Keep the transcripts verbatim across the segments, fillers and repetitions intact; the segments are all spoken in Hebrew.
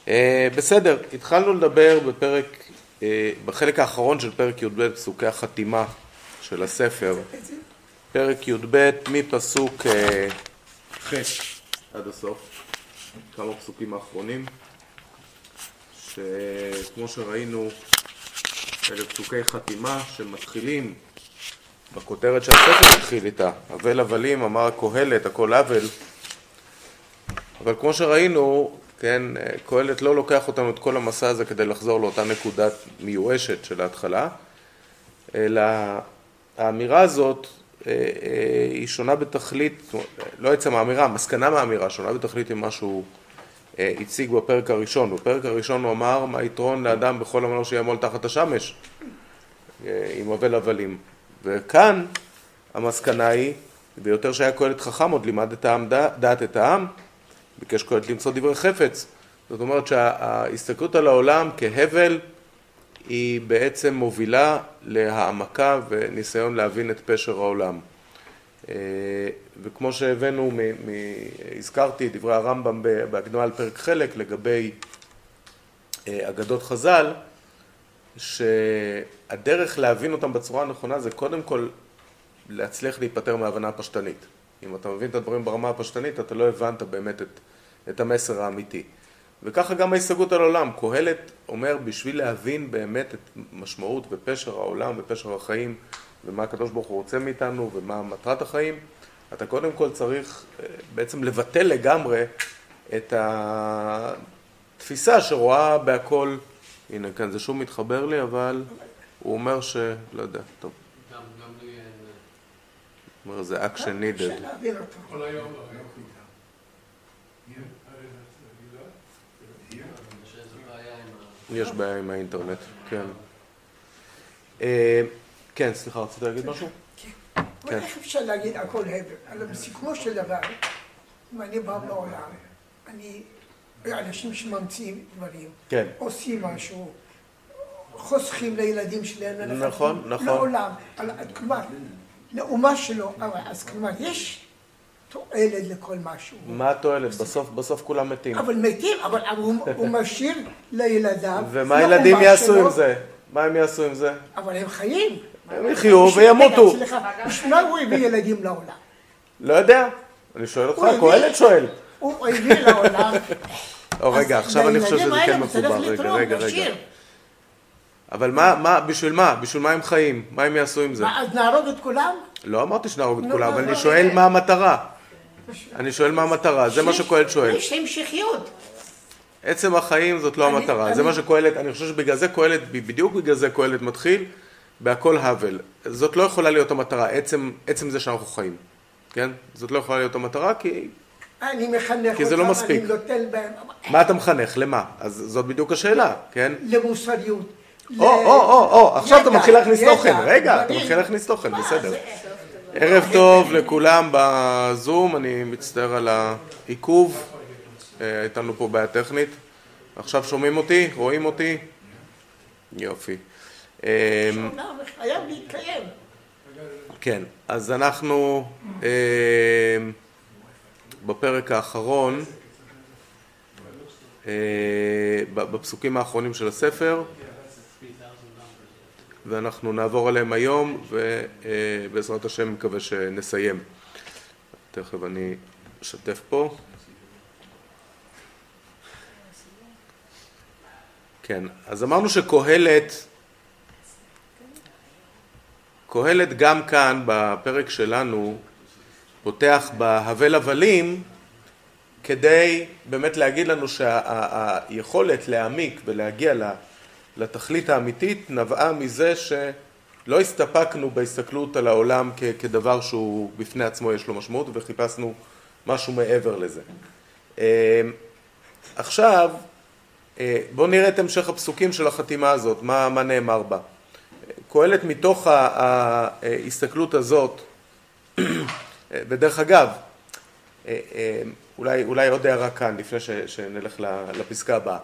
בסדר, התחלנו לדבר בפרק, בחלק האחרון של פרק י"ב, פסוקי החתימה של הספר. פרק י"ב מפסוק ח' עד הסוף, כמה פסוקים האחרונים, שכמו שראינו, אלה פסוקי חתימה שמתחילים בכותרת שהספר התחיל איתה, אבל הבלים, אמר קהלת, הכל אבל. אבל כמו שראינו, כן, קהלת לא לוקח אותנו את כל המסע הזה כדי לחזור לאותה נקודה מיואשת של ההתחלה, אלא האמירה הזאת היא שונה בתכלית, לא עצם האמירה, המסקנה מהאמירה, שונה בתכלית עם מה שהוא הציג בפרק הראשון. בפרק הראשון הוא אמר, מה יתרון לאדם בכל המלוא שיעמול תחת השמש, עם אבל הבלים. וכאן המסקנה היא, ביותר שהיה קהלת חכם, עוד לימד את העם דעת את העם, ביקש קהלת למצוא דברי חפץ. זאת אומרת שההסתכלות על העולם כהבל היא בעצם מובילה להעמקה וניסיון להבין את פשר העולם. וכמו שהבאנו, מ- מ- הזכרתי דברי הרמב"ם בהקדמה על פרק חלק לגבי אגדות חז"ל, שהדרך להבין אותם בצורה הנכונה זה קודם כל להצליח להיפטר מההבנה הפשטנית. אם אתה מבין את הדברים ברמה הפשטנית, אתה לא הבנת באמת את, את המסר האמיתי. וככה גם ההסתכלות על העולם. קהלת אומר, בשביל להבין באמת את משמעות ופשר העולם ופשר החיים, ומה הקדוש ברוך הוא רוצה מאיתנו ומה מטרת החיים, אתה קודם כל צריך בעצם לבטל לגמרי את התפיסה שרואה בהכל. הנה, כאן זה שוב מתחבר לי, אבל הוא אומר ש... לא יודע, טוב. גם, גם לי אין... הוא אומר, זה action needed. כל היום לא. יש בעיה עם האינטרנט, כן. כן, סליחה, רצית להגיד משהו? כן. אבל איך אפשר להגיד הכל הבל? אבל בסיכומו של דבר, אם אני בא לעולם, אני... אנשים שממציאים דברים, עושים משהו, חוסכים לילדים שלהם, נכון, נכון. לעולם, כלומר, לאומה שלו, אז כלומר, יש תועלת לכל משהו. מה התועלת? בסוף, בסוף כולם מתים. אבל מתים, אבל הוא משאיר לילדיו. ומה הילדים יעשו עם זה? מה הם יעשו עם זה? אבל הם חיים. הם יחיו וימותו. סליחה, בשביל הוא הביא ילדים לעולם? לא יודע, אני שואל אותך, קהלת שואל. הוא הביא לעולם. או רגע, עכשיו אני חושב שזה כן מחובר, רגע, רגע, רגע. אבל מה, מה, בשביל מה? בשביל מה הם חיים? מה הם יעשו עם זה? מה, אז נהרוג את כולם? לא אמרתי שנהרוג את כולם, אבל אני שואל מה המטרה. אני שואל מה המטרה, זה מה שקהלת שואל. יש המשכיות. עצם החיים זאת לא המטרה, זה מה שקהלת, אני חושב שבגלל זה קהלת, בדיוק בגלל זה קהלת מתחיל, בהכל הבל. זאת לא יכולה להיות המטרה, עצם, עצם זה שאנחנו חיים. כן? זאת לא יכולה להיות המטרה, כי... אני מחנך כי זה לא מספיק. אני נוטל בהם. מה אתה מחנך? למה? אז זאת בדיוק השאלה, כן? למוסריות. או, או, או, או, עכשיו אתה מתחיל להכניס תוכן. רגע, אתה מתחיל להכניס תוכן, בסדר. ערב טוב לכולם בזום, אני מצטער על העיכוב. הייתה לנו פה בעיה טכנית. עכשיו שומעים אותי? רואים אותי? יופי. חייב להתקיים. כן, אז אנחנו... בפרק האחרון, בפסוקים האחרונים של הספר, ואנחנו נעבור עליהם היום, ובעזרת השם מקווה שנסיים. תכף אני אשתף פה. כן, אז אמרנו שקהלת, קהלת גם כאן בפרק שלנו, פותח בהבל הבלים כדי באמת להגיד לנו שהיכולת להעמיק ולהגיע לתכלית האמיתית נבעה מזה שלא הסתפקנו בהסתכלות על העולם כדבר שהוא בפני עצמו יש לו משמעות וחיפשנו משהו מעבר לזה. עכשיו בואו נראה את המשך הפסוקים של החתימה הזאת, מה, מה נאמר בה. קהלת מתוך ההסתכלות הזאת, בדרך אגב, אולי, אולי עוד הערה כאן, לפני ש, שנלך לפסקה הבאה.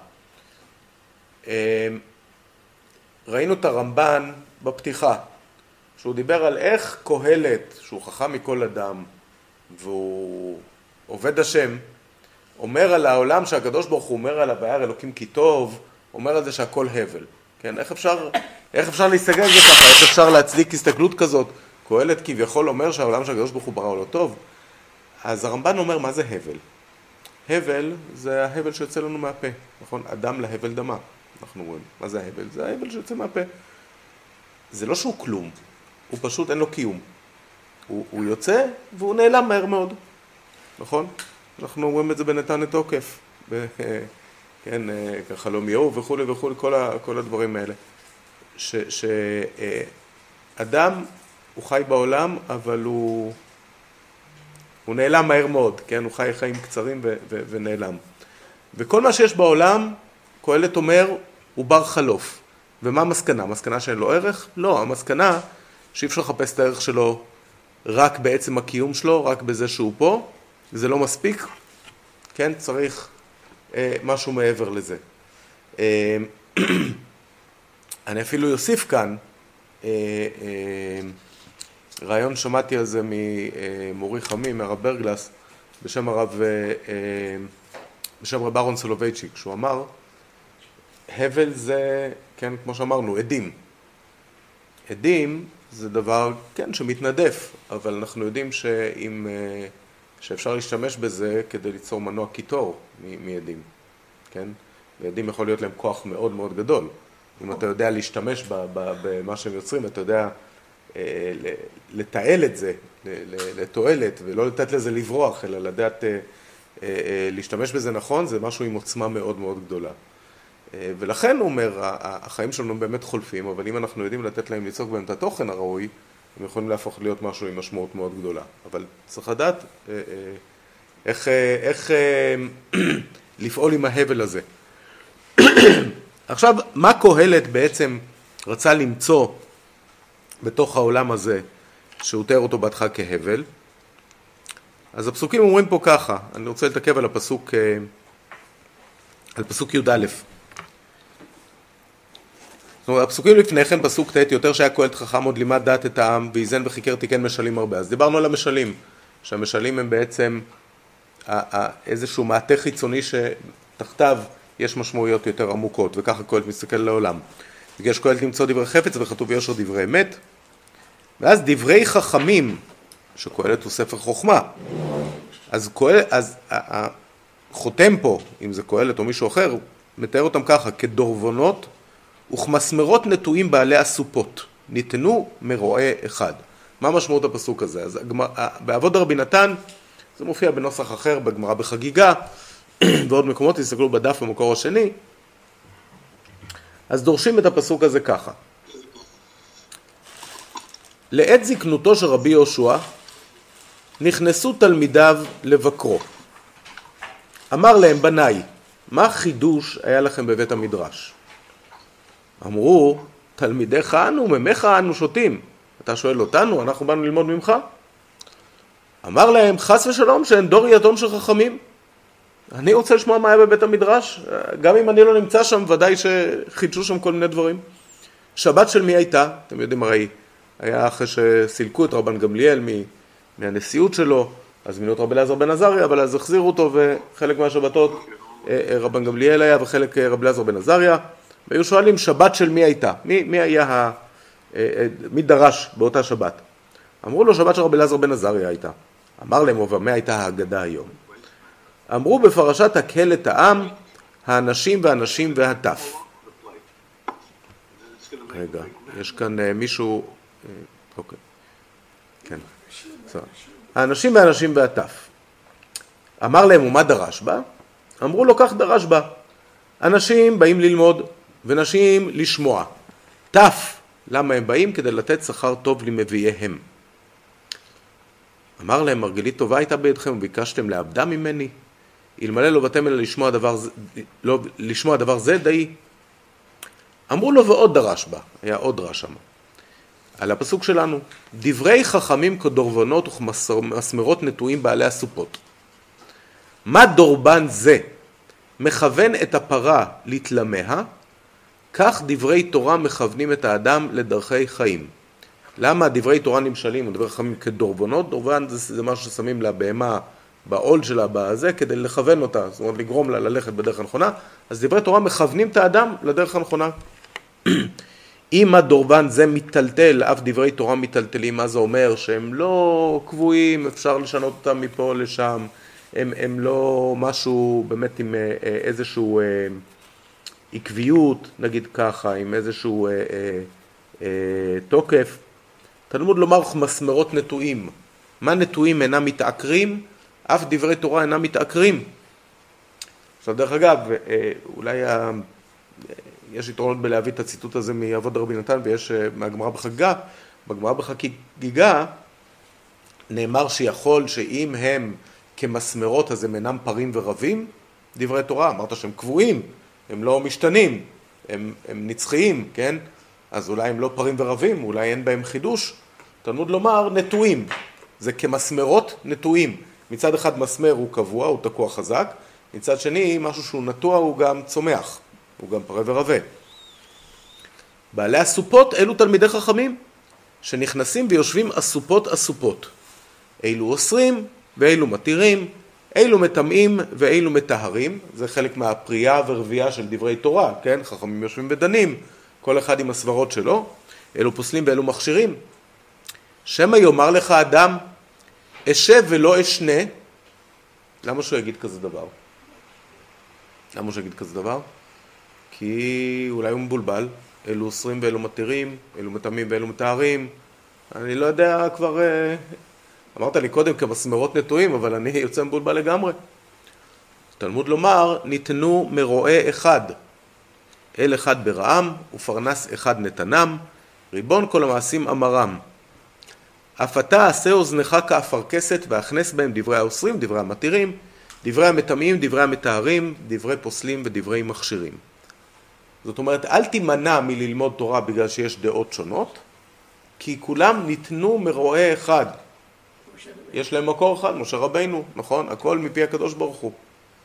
ראינו את הרמב"ן בפתיחה, שהוא דיבר על איך קהלת, שהוא חכם מכל אדם, והוא עובד השם, אומר על העולם שהקדוש ברוך הוא אומר עליו, וירא אלוקים כי טוב, אומר על זה שהכל הבל. כן, איך אפשר, איך אפשר להסתכל על זה ככה? איך אפשר להצדיק הסתכלות כזאת? קהלת כביכול אומר שהעולם שהקדוש ברוך הוא ברא הוא לא טוב. אז הרמב"ן אומר, מה זה הבל? הבל זה ההבל שיוצא לנו מהפה, נכון? אדם להבל דמה. אנחנו רואים, מה זה ההבל? זה ההבל שיוצא מהפה. זה לא שהוא כלום, הוא פשוט אין לו קיום. הוא, הוא יוצא והוא נעלם מהר מאוד, נכון? אנחנו רואים את זה בנתן תוקף, ב, כן, ככה לא מיהו וכו' וכו', כל, ה, כל הדברים האלה. שאדם הוא חי בעולם, אבל הוא, הוא נעלם מהר מאוד, כן? הוא חי חיים קצרים ו, ו, ונעלם. וכל מה שיש בעולם, קהלת אומר, הוא בר חלוף. ומה המסקנה? המסקנה שאין לו ערך? לא, המסקנה שאי אפשר לחפש את הערך שלו רק בעצם הקיום שלו, רק בזה שהוא פה, זה לא מספיק, כן? צריך אה, משהו מעבר לזה. אה, אני אפילו יוסיף כאן, אה, אה, רעיון שמעתי על זה ממורי חמי, מהרב ברגלס, בשם הרב, אה, אה, בשם רב אהרון סולובייצ'יק, שהוא אמר, הבל זה, כן, כמו שאמרנו, עדים. עדים זה דבר, כן, שמתנדף, אבל אנחנו יודעים שאם, שאפשר להשתמש בזה כדי ליצור מנוע קיטור מעדים, כן? ועדים יכול להיות להם כוח מאוד מאוד גדול. אם אתה יודע להשתמש במה שהם יוצרים, אתה יודע לתעל את זה, לתועלת, ולא לתת לזה לברוח, אלא לדעת להשתמש בזה נכון, זה משהו עם עוצמה מאוד מאוד גדולה. ולכן הוא אומר, החיים שלנו באמת חולפים, אבל אם אנחנו יודעים לתת להם ליצוק בהם את התוכן הראוי, הם יכולים להפוך להיות משהו עם משמעות מאוד גדולה. אבל צריך לדעת איך, איך לפעול עם ההבל הזה. עכשיו, מה קהלת בעצם רצה למצוא בתוך העולם הזה, שהוא תיאר אותו בהתחלה כהבל? אז הפסוקים אומרים פה ככה, אני רוצה לתעכב על הפסוק, על פסוק י' א'. זאת אומרת, הפסוקים לפני כן, פסוק ט', יותר שהיה קהלת חכם עוד לימד דעת את העם, ואיזן וחיקר תיקן משלים הרבה. אז דיברנו על המשלים, שהמשלים הם בעצם איזשהו מעטה חיצוני שתחתיו יש משמעויות יותר עמוקות, וככה קהלת מסתכל לעולם. בגלל שקהלת למצוא דברי חפץ וכתוב יושר דברי אמת, ואז דברי חכמים, שקהלת הוא ספר חוכמה, אז קהלת, אז החותם פה, אם זה קהלת או מישהו אחר, מתאר אותם ככה, כדורבנות, וכמסמרות נטועים בעלי הסופות, ניתנו מרועה אחד. מה משמעות הפסוק הזה? אז בעבוד רבי נתן, זה מופיע בנוסח אחר, בגמרא בחגיגה, ועוד מקומות, תסתכלו בדף במקור השני, אז דורשים את הפסוק הזה ככה. לעת זקנותו של רבי יהושע, נכנסו תלמידיו לבקרו. אמר להם, בניי, מה חידוש היה לכם בבית המדרש? אמרו, תלמידיך אנו, ממך אנו שותים. אתה שואל אותנו, אנחנו באנו ללמוד ממך? אמר להם, חס ושלום, שאין דור יתום של חכמים. אני רוצה לשמוע מה היה בבית המדרש, גם אם אני לא נמצא שם, ודאי שחידשו שם כל מיני דברים. שבת של מי הייתה? אתם יודעים, הרי היה אחרי שסילקו את רבן גמליאל מהנשיאות שלו, אז מינו את רבי אלעזר בן עזריה, אבל אז החזירו אותו, וחלק מהשבתות רבן גמליאל היה, וחלק רבי אלעזר בן עזריה. והיו שואלים, שבת של מי הייתה? מי, מי היה, מי דרש באותה שבת? אמרו לו, שבת של רבי אלעזר בן עזריה הייתה. אמר להם, ובמה הייתה ההגדה היום? אמרו בפרשת הקהל את העם, האנשים והנשים והטף. רגע, יש כאן מישהו, אוקיי, כן, האנשים והנשים והטף. אמר להם, ומה דרש בה? אמרו לו, כך דרש בה. אנשים באים ללמוד, ונשים לשמוע. טף, למה הם באים? כדי לתת שכר טוב למביאיהם. אמר להם, מרגלית טובה הייתה בידכם, וביקשתם לאבדה ממני? אלמלא לא באתם אלא לשמוע דבר זה, לא, לשמוע דבר זה די. אמרו לו, ועוד דרש בה, היה עוד דרש שם. על הפסוק שלנו, דברי חכמים כדורבנות וכמסמרות נטועים בעלי הסופות. מה דורבן זה? מכוון את הפרה לתלמיה, כך דברי תורה מכוונים את האדם לדרכי חיים. למה דברי תורה נמשלים, דברי חכמים כדורבנות? דורבן זה, זה משהו ששמים לבהמה בעול שלה, בזה, כדי לכוון אותה, זאת אומרת, לגרום לה ללכת בדרך הנכונה, אז דברי תורה מכוונים את האדם לדרך הנכונה. אם הדורבן זה מטלטל, אף דברי תורה מטלטלים, מה זה אומר? שהם לא קבועים, אפשר לשנות אותם מפה לשם, הם, הם לא משהו באמת עם איזשהו אה, עקביות, נגיד ככה, עם איזשהו אה, אה, אה, תוקף. תלמוד לומר מסמרות נטועים. מה נטועים אינם מתעקרים? אף דברי תורה אינם מתעקרים. עכשיו דרך אגב, אולי ה... יש יתרונות בלהביא את הציטוט הזה מעבוד רבי נתן ויש מהגמרא בחגיגה. בגמרא בחגיגה נאמר שיכול שאם הם כמסמרות אז הם אינם פרים ורבים, דברי תורה, אמרת שהם קבועים, הם לא משתנים, הם, הם נצחיים, כן? אז אולי הם לא פרים ורבים, אולי אין בהם חידוש. תלמוד לומר נטועים, זה כמסמרות נטועים. מצד אחד מסמר הוא קבוע, הוא תקוע חזק, מצד שני משהו שהוא נטוע הוא גם צומח, הוא גם פרה ורבה. בעלי הסופות אלו תלמידי חכמים, שנכנסים ויושבים אסופות אסופות. אילו אוסרים ואילו מתירים, אילו מטמאים ואילו מטהרים, זה חלק מהפרייה ורבייה של דברי תורה, כן? חכמים יושבים ודנים, כל אחד עם הסברות שלו, אלו פוסלים ואלו מכשירים. שמא יאמר לך אדם, אשב ולא אשנה, למה שהוא יגיד כזה דבר? למה שהוא יגיד כזה דבר? כי אולי הוא מבולבל, אלו אוסרים ואלו מתירים, אלו מטמאים ואלו מטהרים, אני לא יודע כבר, אמרת לי קודם כמסמרות נטועים, אבל אני יוצא מבולבל לגמרי. תלמוד לומר, ניתנו מרועה אחד, אל אחד ברעם, ופרנס אחד נתנם, ריבון כל המעשים אמרם. אף אתה עשה אוזנך כאפרכסת, והכנס בהם דברי האוסרים, דברי המתירים, דברי המטמאים, דברי המטהרים, דברי פוסלים ודברי מכשירים. זאת אומרת, אל תימנע מללמוד תורה בגלל שיש דעות שונות, כי כולם ניתנו מרועה אחד. יש להם מקור אחד, משה רבינו, נכון? הכל מפי הקדוש ברוך הוא.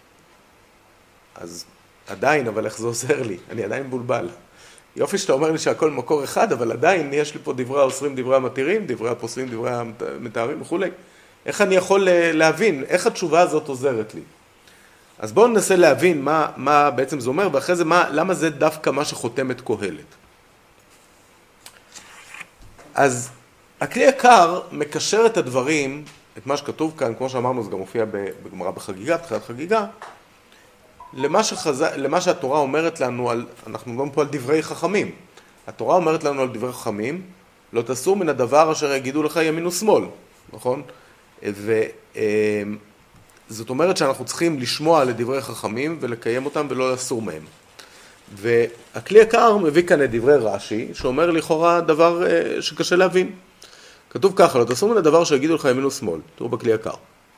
אז עדיין, אבל איך זה עוזר לי? אני עדיין מבולבל. יופי שאתה אומר לי שהכל מקור אחד, אבל עדיין יש לי פה דברי האוסרים, דברי המתירים, דברי הפוסלים, דברי המטהרים וכו'. איך אני יכול להבין? איך התשובה הזאת עוזרת לי? אז בואו ננסה להבין מה, מה בעצם זה אומר, ואחרי זה מה, למה זה דווקא מה שחותם את קהלת. אז הכלי יקר מקשר את הדברים, את מה שכתוב כאן, כמו שאמרנו, זה גם מופיע בגמרא בחגיגה, בתחילת חגיגה, למה, שחז... למה שהתורה אומרת לנו, על... אנחנו מדברים פה על דברי חכמים. התורה אומרת לנו על דברי חכמים, לא תסור מן הדבר אשר יגידו לך ימין ושמאל, נכון? וזאת אומרת שאנחנו צריכים לשמוע לדברי חכמים ולקיים אותם ולא לסור מהם. והכלי יקר מביא כאן את דברי רש"י, שאומר לכאורה דבר שקשה להבין. כתוב ככה, לא תסור מן הדבר אשר יגידו לך ימין ושמאל. תראו בכלי יקר.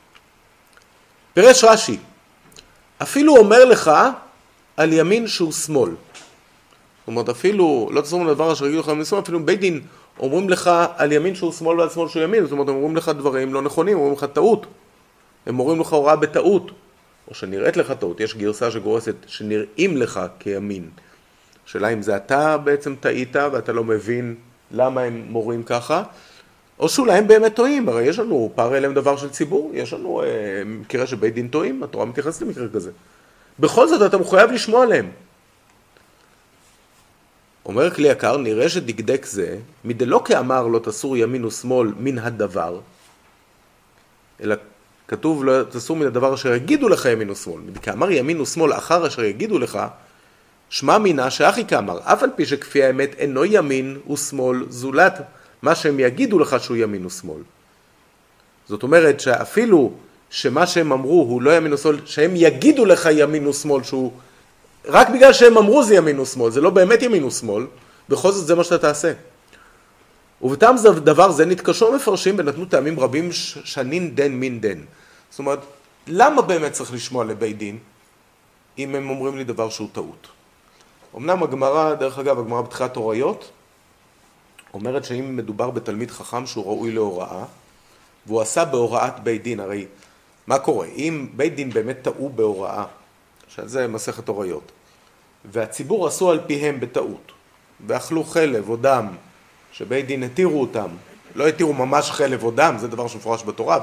פירש רש"י, אפילו אומר לך על ימין שהוא שמאל. זאת אומרת, אפילו, לא תסור מן הדבר אשר יגידו לך ימין ושמאל, אפילו בית דין אומרים לך על ימין שהוא שמאל ועל שמאל שהוא ימין. זאת אומרת, הם אומרים לך דברים לא נכונים, אומרים לך טעות. הם אומרים לך הוראה בטעות, או שנראית לך טעות. יש גרסה שגורסת שנראים לך כימין. השאלה אם זה אתה בעצם טעית ואתה לא מבין למה הם מורים ככה, או שאולי הם באמת טועים. הרי יש לנו פער אליהם דבר של ציבור, יש לנו אה, מקרה שבית דין טועים, התורה מתייחסת למקרה כזה. בכל זאת אתה מחויב לשמוע עליהם. אומר כלי יקר, נראה שדקדק זה, מדלא כאמר לא תסור ימין ושמאל מן הדבר, אלא כתוב לא תסור מן הדבר אשר יגידו לך ימין ושמאל. כאמר ימין ושמאל אחר אשר יגידו לך, שמע מינה שאחי כאמר, אף על פי שכפי האמת אינו ימין ושמאל זולת מה שהם יגידו לך שהוא ימין ושמאל. זאת אומרת שאפילו שמה שהם אמרו הוא לא ימין ושמאל, שהם יגידו לך ימין ושמאל, שהוא רק בגלל שהם אמרו זה ימין ושמאל, זה לא באמת ימין ושמאל, בכל זאת זה מה שאתה תעשה. ובטעם דבר זה נתקשו מפרשים ונתנו טעמים רבים שנין דן מין דן. זאת אומרת, למה באמת צריך לשמוע לבית דין אם הם אומרים לי דבר שהוא טעות? אמנם הגמרא, דרך אגב, הגמרא בתחילת הוריות, אומרת שאם מדובר בתלמיד חכם שהוא ראוי להוראה, והוא עשה בהוראת בית דין, הרי מה קורה? אם בית דין באמת טעו בהוראה, שזה מסכת הוריות, והציבור עשו על פיהם בטעות, ואכלו חלב או דם, שבית דין התירו אותם, לא התירו ממש חלב או דם, זה דבר שמפורש בתורה, אבל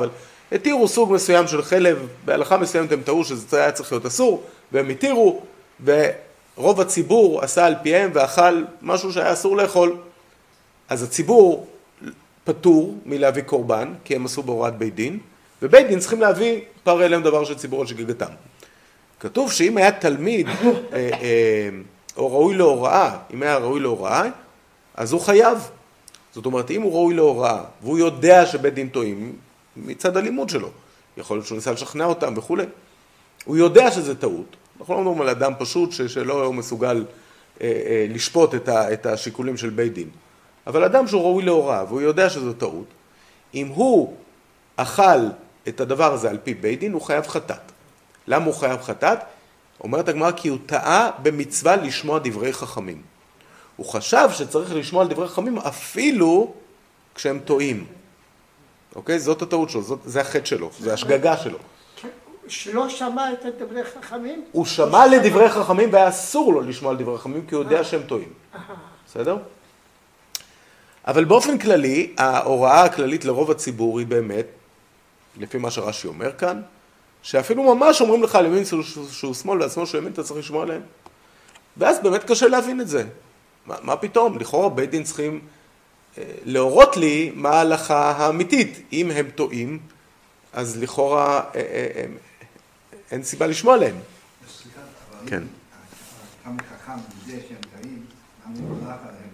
התירו סוג מסוים של חלב, בהלכה מסוימת הם טעו שזה היה צריך להיות אסור, והם התירו, ורוב הציבור עשה על פיהם ואכל משהו שהיה אסור לאכול. אז הציבור פטור מלהביא קורבן, כי הם עשו בהוראת בית דין, ובית דין צריכים להביא פר אליהם דבר של ציבור על שגיגתם. כתוב שאם היה תלמיד אה, אה, או ראוי להוראה, אם היה ראוי להוראה, אז הוא חייב. זאת אומרת, אם הוא ראוי להוראה, והוא יודע שבית דין טועים, מצד הלימוד שלו, יכול להיות שהוא ניסה לשכנע אותם וכו'. הוא יודע שזה טעות. אנחנו לא מדברים על אדם פשוט שלא הוא מסוגל אה, אה, לשפוט את, ה, את השיקולים של בית דין. אבל אדם שהוא ראוי להוראה, והוא יודע שזו טעות, אם הוא אכל את הדבר הזה על פי בית דין, הוא חייב חטאת. למה הוא חייב חטאת? אומרת הגמרא, כי הוא טעה במצווה לשמוע דברי חכמים. הוא חשב שצריך לשמוע על דברי חכמים אפילו כשהם טועים. אוקיי? זאת הטעות שלו, זאת, זה החטא שלו, זה השגגה שלו. שלא שמע את דברי חכמים? הוא שמע לדברי חכמים והיה אסור לו לשמוע על דברי חכמים כי הוא יודע שהם טועים. בסדר? אבל באופן כללי, ההוראה הכללית לרוב הציבור היא באמת, לפי מה שרש"י אומר כאן, שאפילו ממש אומרים לך לימין שהוא שמאל והשמאל שהוא ימין, אתה צריך לשמוע עליהם. ואז באמת קשה להבין את זה. מה, מה פתאום? לכאורה בית דין צריכים אה, להורות לי מה ההלכה האמיתית. אם הם טועים, אז לכאורה אה, אה, אה, אין סיבה לשמוע עליהם. סליחה, אבל כן. כמה חכם בזה שהם טועים, למה הוא הולך עליהם?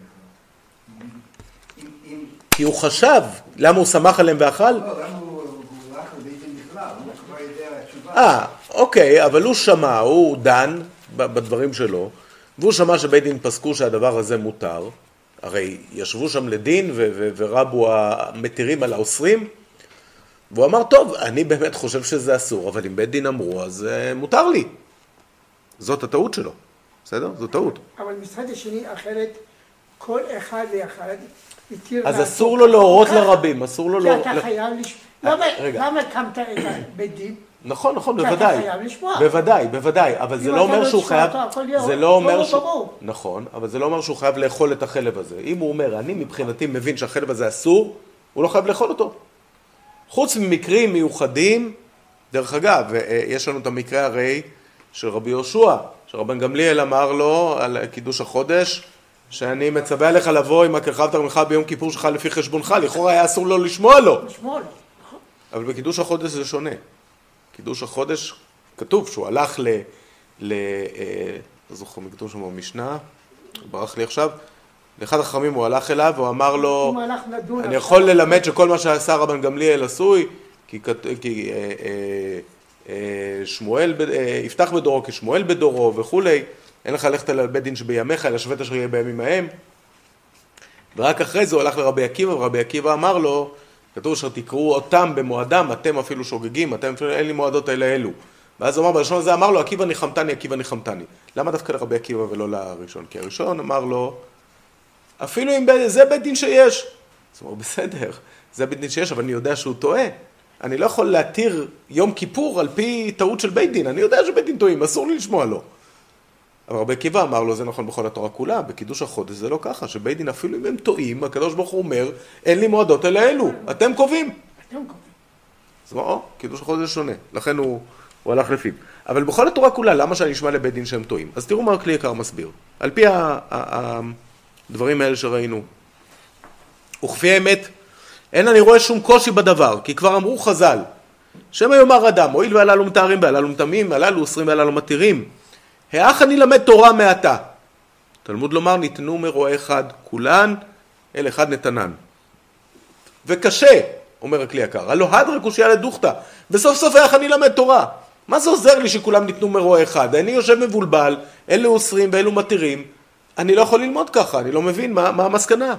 כי הוא חשב, למה הוא שמח עליהם ואכל? לא, למה הוא הולך על בית דין בכלל? הוא כבר יודע התשובה. אה, אוקיי, אבל הוא שמע, הוא דן בדברים שלו, והוא שמע שבית דין פסקו שהדבר הזה מותר, הרי ישבו שם לדין ו- ו- ורבו המתירים על האוסרים, והוא אמר, טוב, אני באמת חושב שזה אסור, אבל אם בית דין אמרו, אז uh, מותר לי. זאת הטעות שלו, בסדר? זאת טעות. אבל מצד השני, אחרת, כל אחד ואחד התיר... אז אסור לו להורות לרבים, אסור לו... כי אתה חייב לשמוע. למה הקמת את בית דין? נכון, נכון, כי בוודאי. אתה חייב לשמוע. בוודאי, בוודאי, אבל זה לא אומר שהוא חייב... זה לא אומר שהוא... ברור. נכון, אבל זה לא אומר שהוא חייב לאכול את החלב הזה. אם הוא אומר, אני מבחינתי מבין שהחלב הזה אסור, הוא לא חייב לאכול אותו. חוץ ממקרים מיוחדים, דרך אגב, יש לנו את המקרה הרי של רבי יהושע, שרבן גמליאל אמר לו על קידוש החודש, שאני מצווה עליך לבוא עם הקרחב תרמך ביום כיפור שלך לפי חשבונך, לכאורה היה אסור לו לשמוע לו. לשמוע לו, נכון. אבל בקידוש החודש זה שונה. קידוש החודש, כתוב שהוא הלך ל... ל... לא זוכר מקדוש שם במשנה, ברח לי עכשיו, לאחד החכמים הוא הלך אליו והוא אמר לו, אני יכול ללמד שכל מה שעשה רבן גמליאל עשוי, כי, כי אה, אה, אה, שמואל, אה, יפתח בדורו כשמואל בדורו וכולי, אין לך ללכת על בית דין שבימיך, אלא שופט אשר יהיה בימים ההם. ורק אחרי זה הוא הלך לרבי עקיבא, ורבי עקיבא אמר לו, כתוב אשר תקראו אותם במועדם, אתם אפילו שוגגים, אתם אפילו אין לי מועדות אלה אלו. ואז הוא אמר, בראשון הזה אמר לו, עקיבא ניחמתני, עקיבא ניחמתני. למה דווקא לרבי עקיבא ולא לראשון? כי הראשון אמר לו, אפילו אם זה בית דין שיש. זאת אומרת, בסדר, זה בית דין שיש, אבל אני יודע שהוא טועה. אני לא יכול להתיר יום כיפור על פי טעות של בית דין. אני יודע שבית דין טועים, אסור לי לשמוע לו. אבל רבי עקיבא אמר לו, זה נכון בכל התורה כולה, בקידוש החודש זה לא ככה, שבית דין אפילו אם הם טועים, הקדוש ברוך הוא אומר, אין לי מועדות אלה אלו, אתם קובעים. אתם קובעים. אז מה, קידוש החודש שונה, לכן הוא, הוא הלך לפיו. אבל בכל התורה כולה, למה שאני אשמע לבית דין שהם טועים? אז תראו מה הכלי יקר מסביר. על פי הדברים האלה שראינו, וכפי האמת, אין אני רואה שום קושי בדבר, כי כבר אמרו חז"ל, שמא יאמר אדם, הואיל והללו מתארים והללו מטמאים, הללו אוסרים והללו מתירים, האח אני למד תורה מעתה. תלמוד לומר, ניתנו מרועה אחד כולן, אל אחד נתנן. וקשה, אומר הכלי יקר, הלא הדרה קושיה לדוכתא, וסוף סוף האח אני למד תורה. מה זה עוזר לי שכולם ניתנו מרועה אחד? אני יושב מבולבל, אלו אוסרים ואלו מתירים, אני לא יכול ללמוד ככה, אני לא מבין מה, מה המסקנה.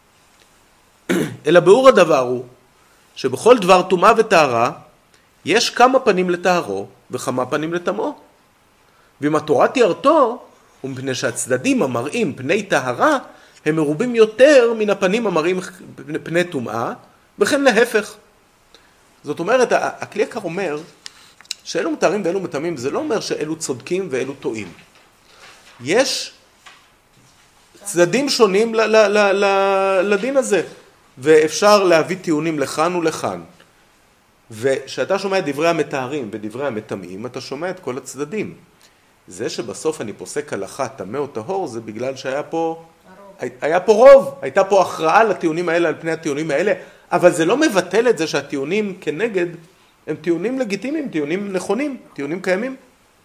אלא באור הדבר הוא, שבכל דבר טומאה וטהרה, יש כמה פנים לטהרו וכמה פנים לטמאו. ואם התורה תיארתו, ומפני שהצדדים המראים פני טהרה, הם מרובים יותר מן הפנים המראים פני טומאה, וכן להפך. זאת אומרת, הכלי יקר אומר, שאלו מתארים ואלו מטמאים, זה לא אומר שאלו צודקים ואלו טועים. יש צדדים שונים ל- ל- ל- ל- לדין הזה, ואפשר להביא טיעונים לכאן ולכאן. וכשאתה שומע את דברי המתארים ודברי המטמאים, אתה שומע את כל הצדדים. זה שבסוף אני פוסק הלכה טמא או טהור, זה בגלל שהיה פה, היה פה רוב, הייתה פה הכרעה לטיעונים האלה על פני הטיעונים האלה, אבל זה לא מבטל את זה שהטיעונים כנגד הם טיעונים לגיטימיים, טיעונים נכונים, טיעונים קיימים.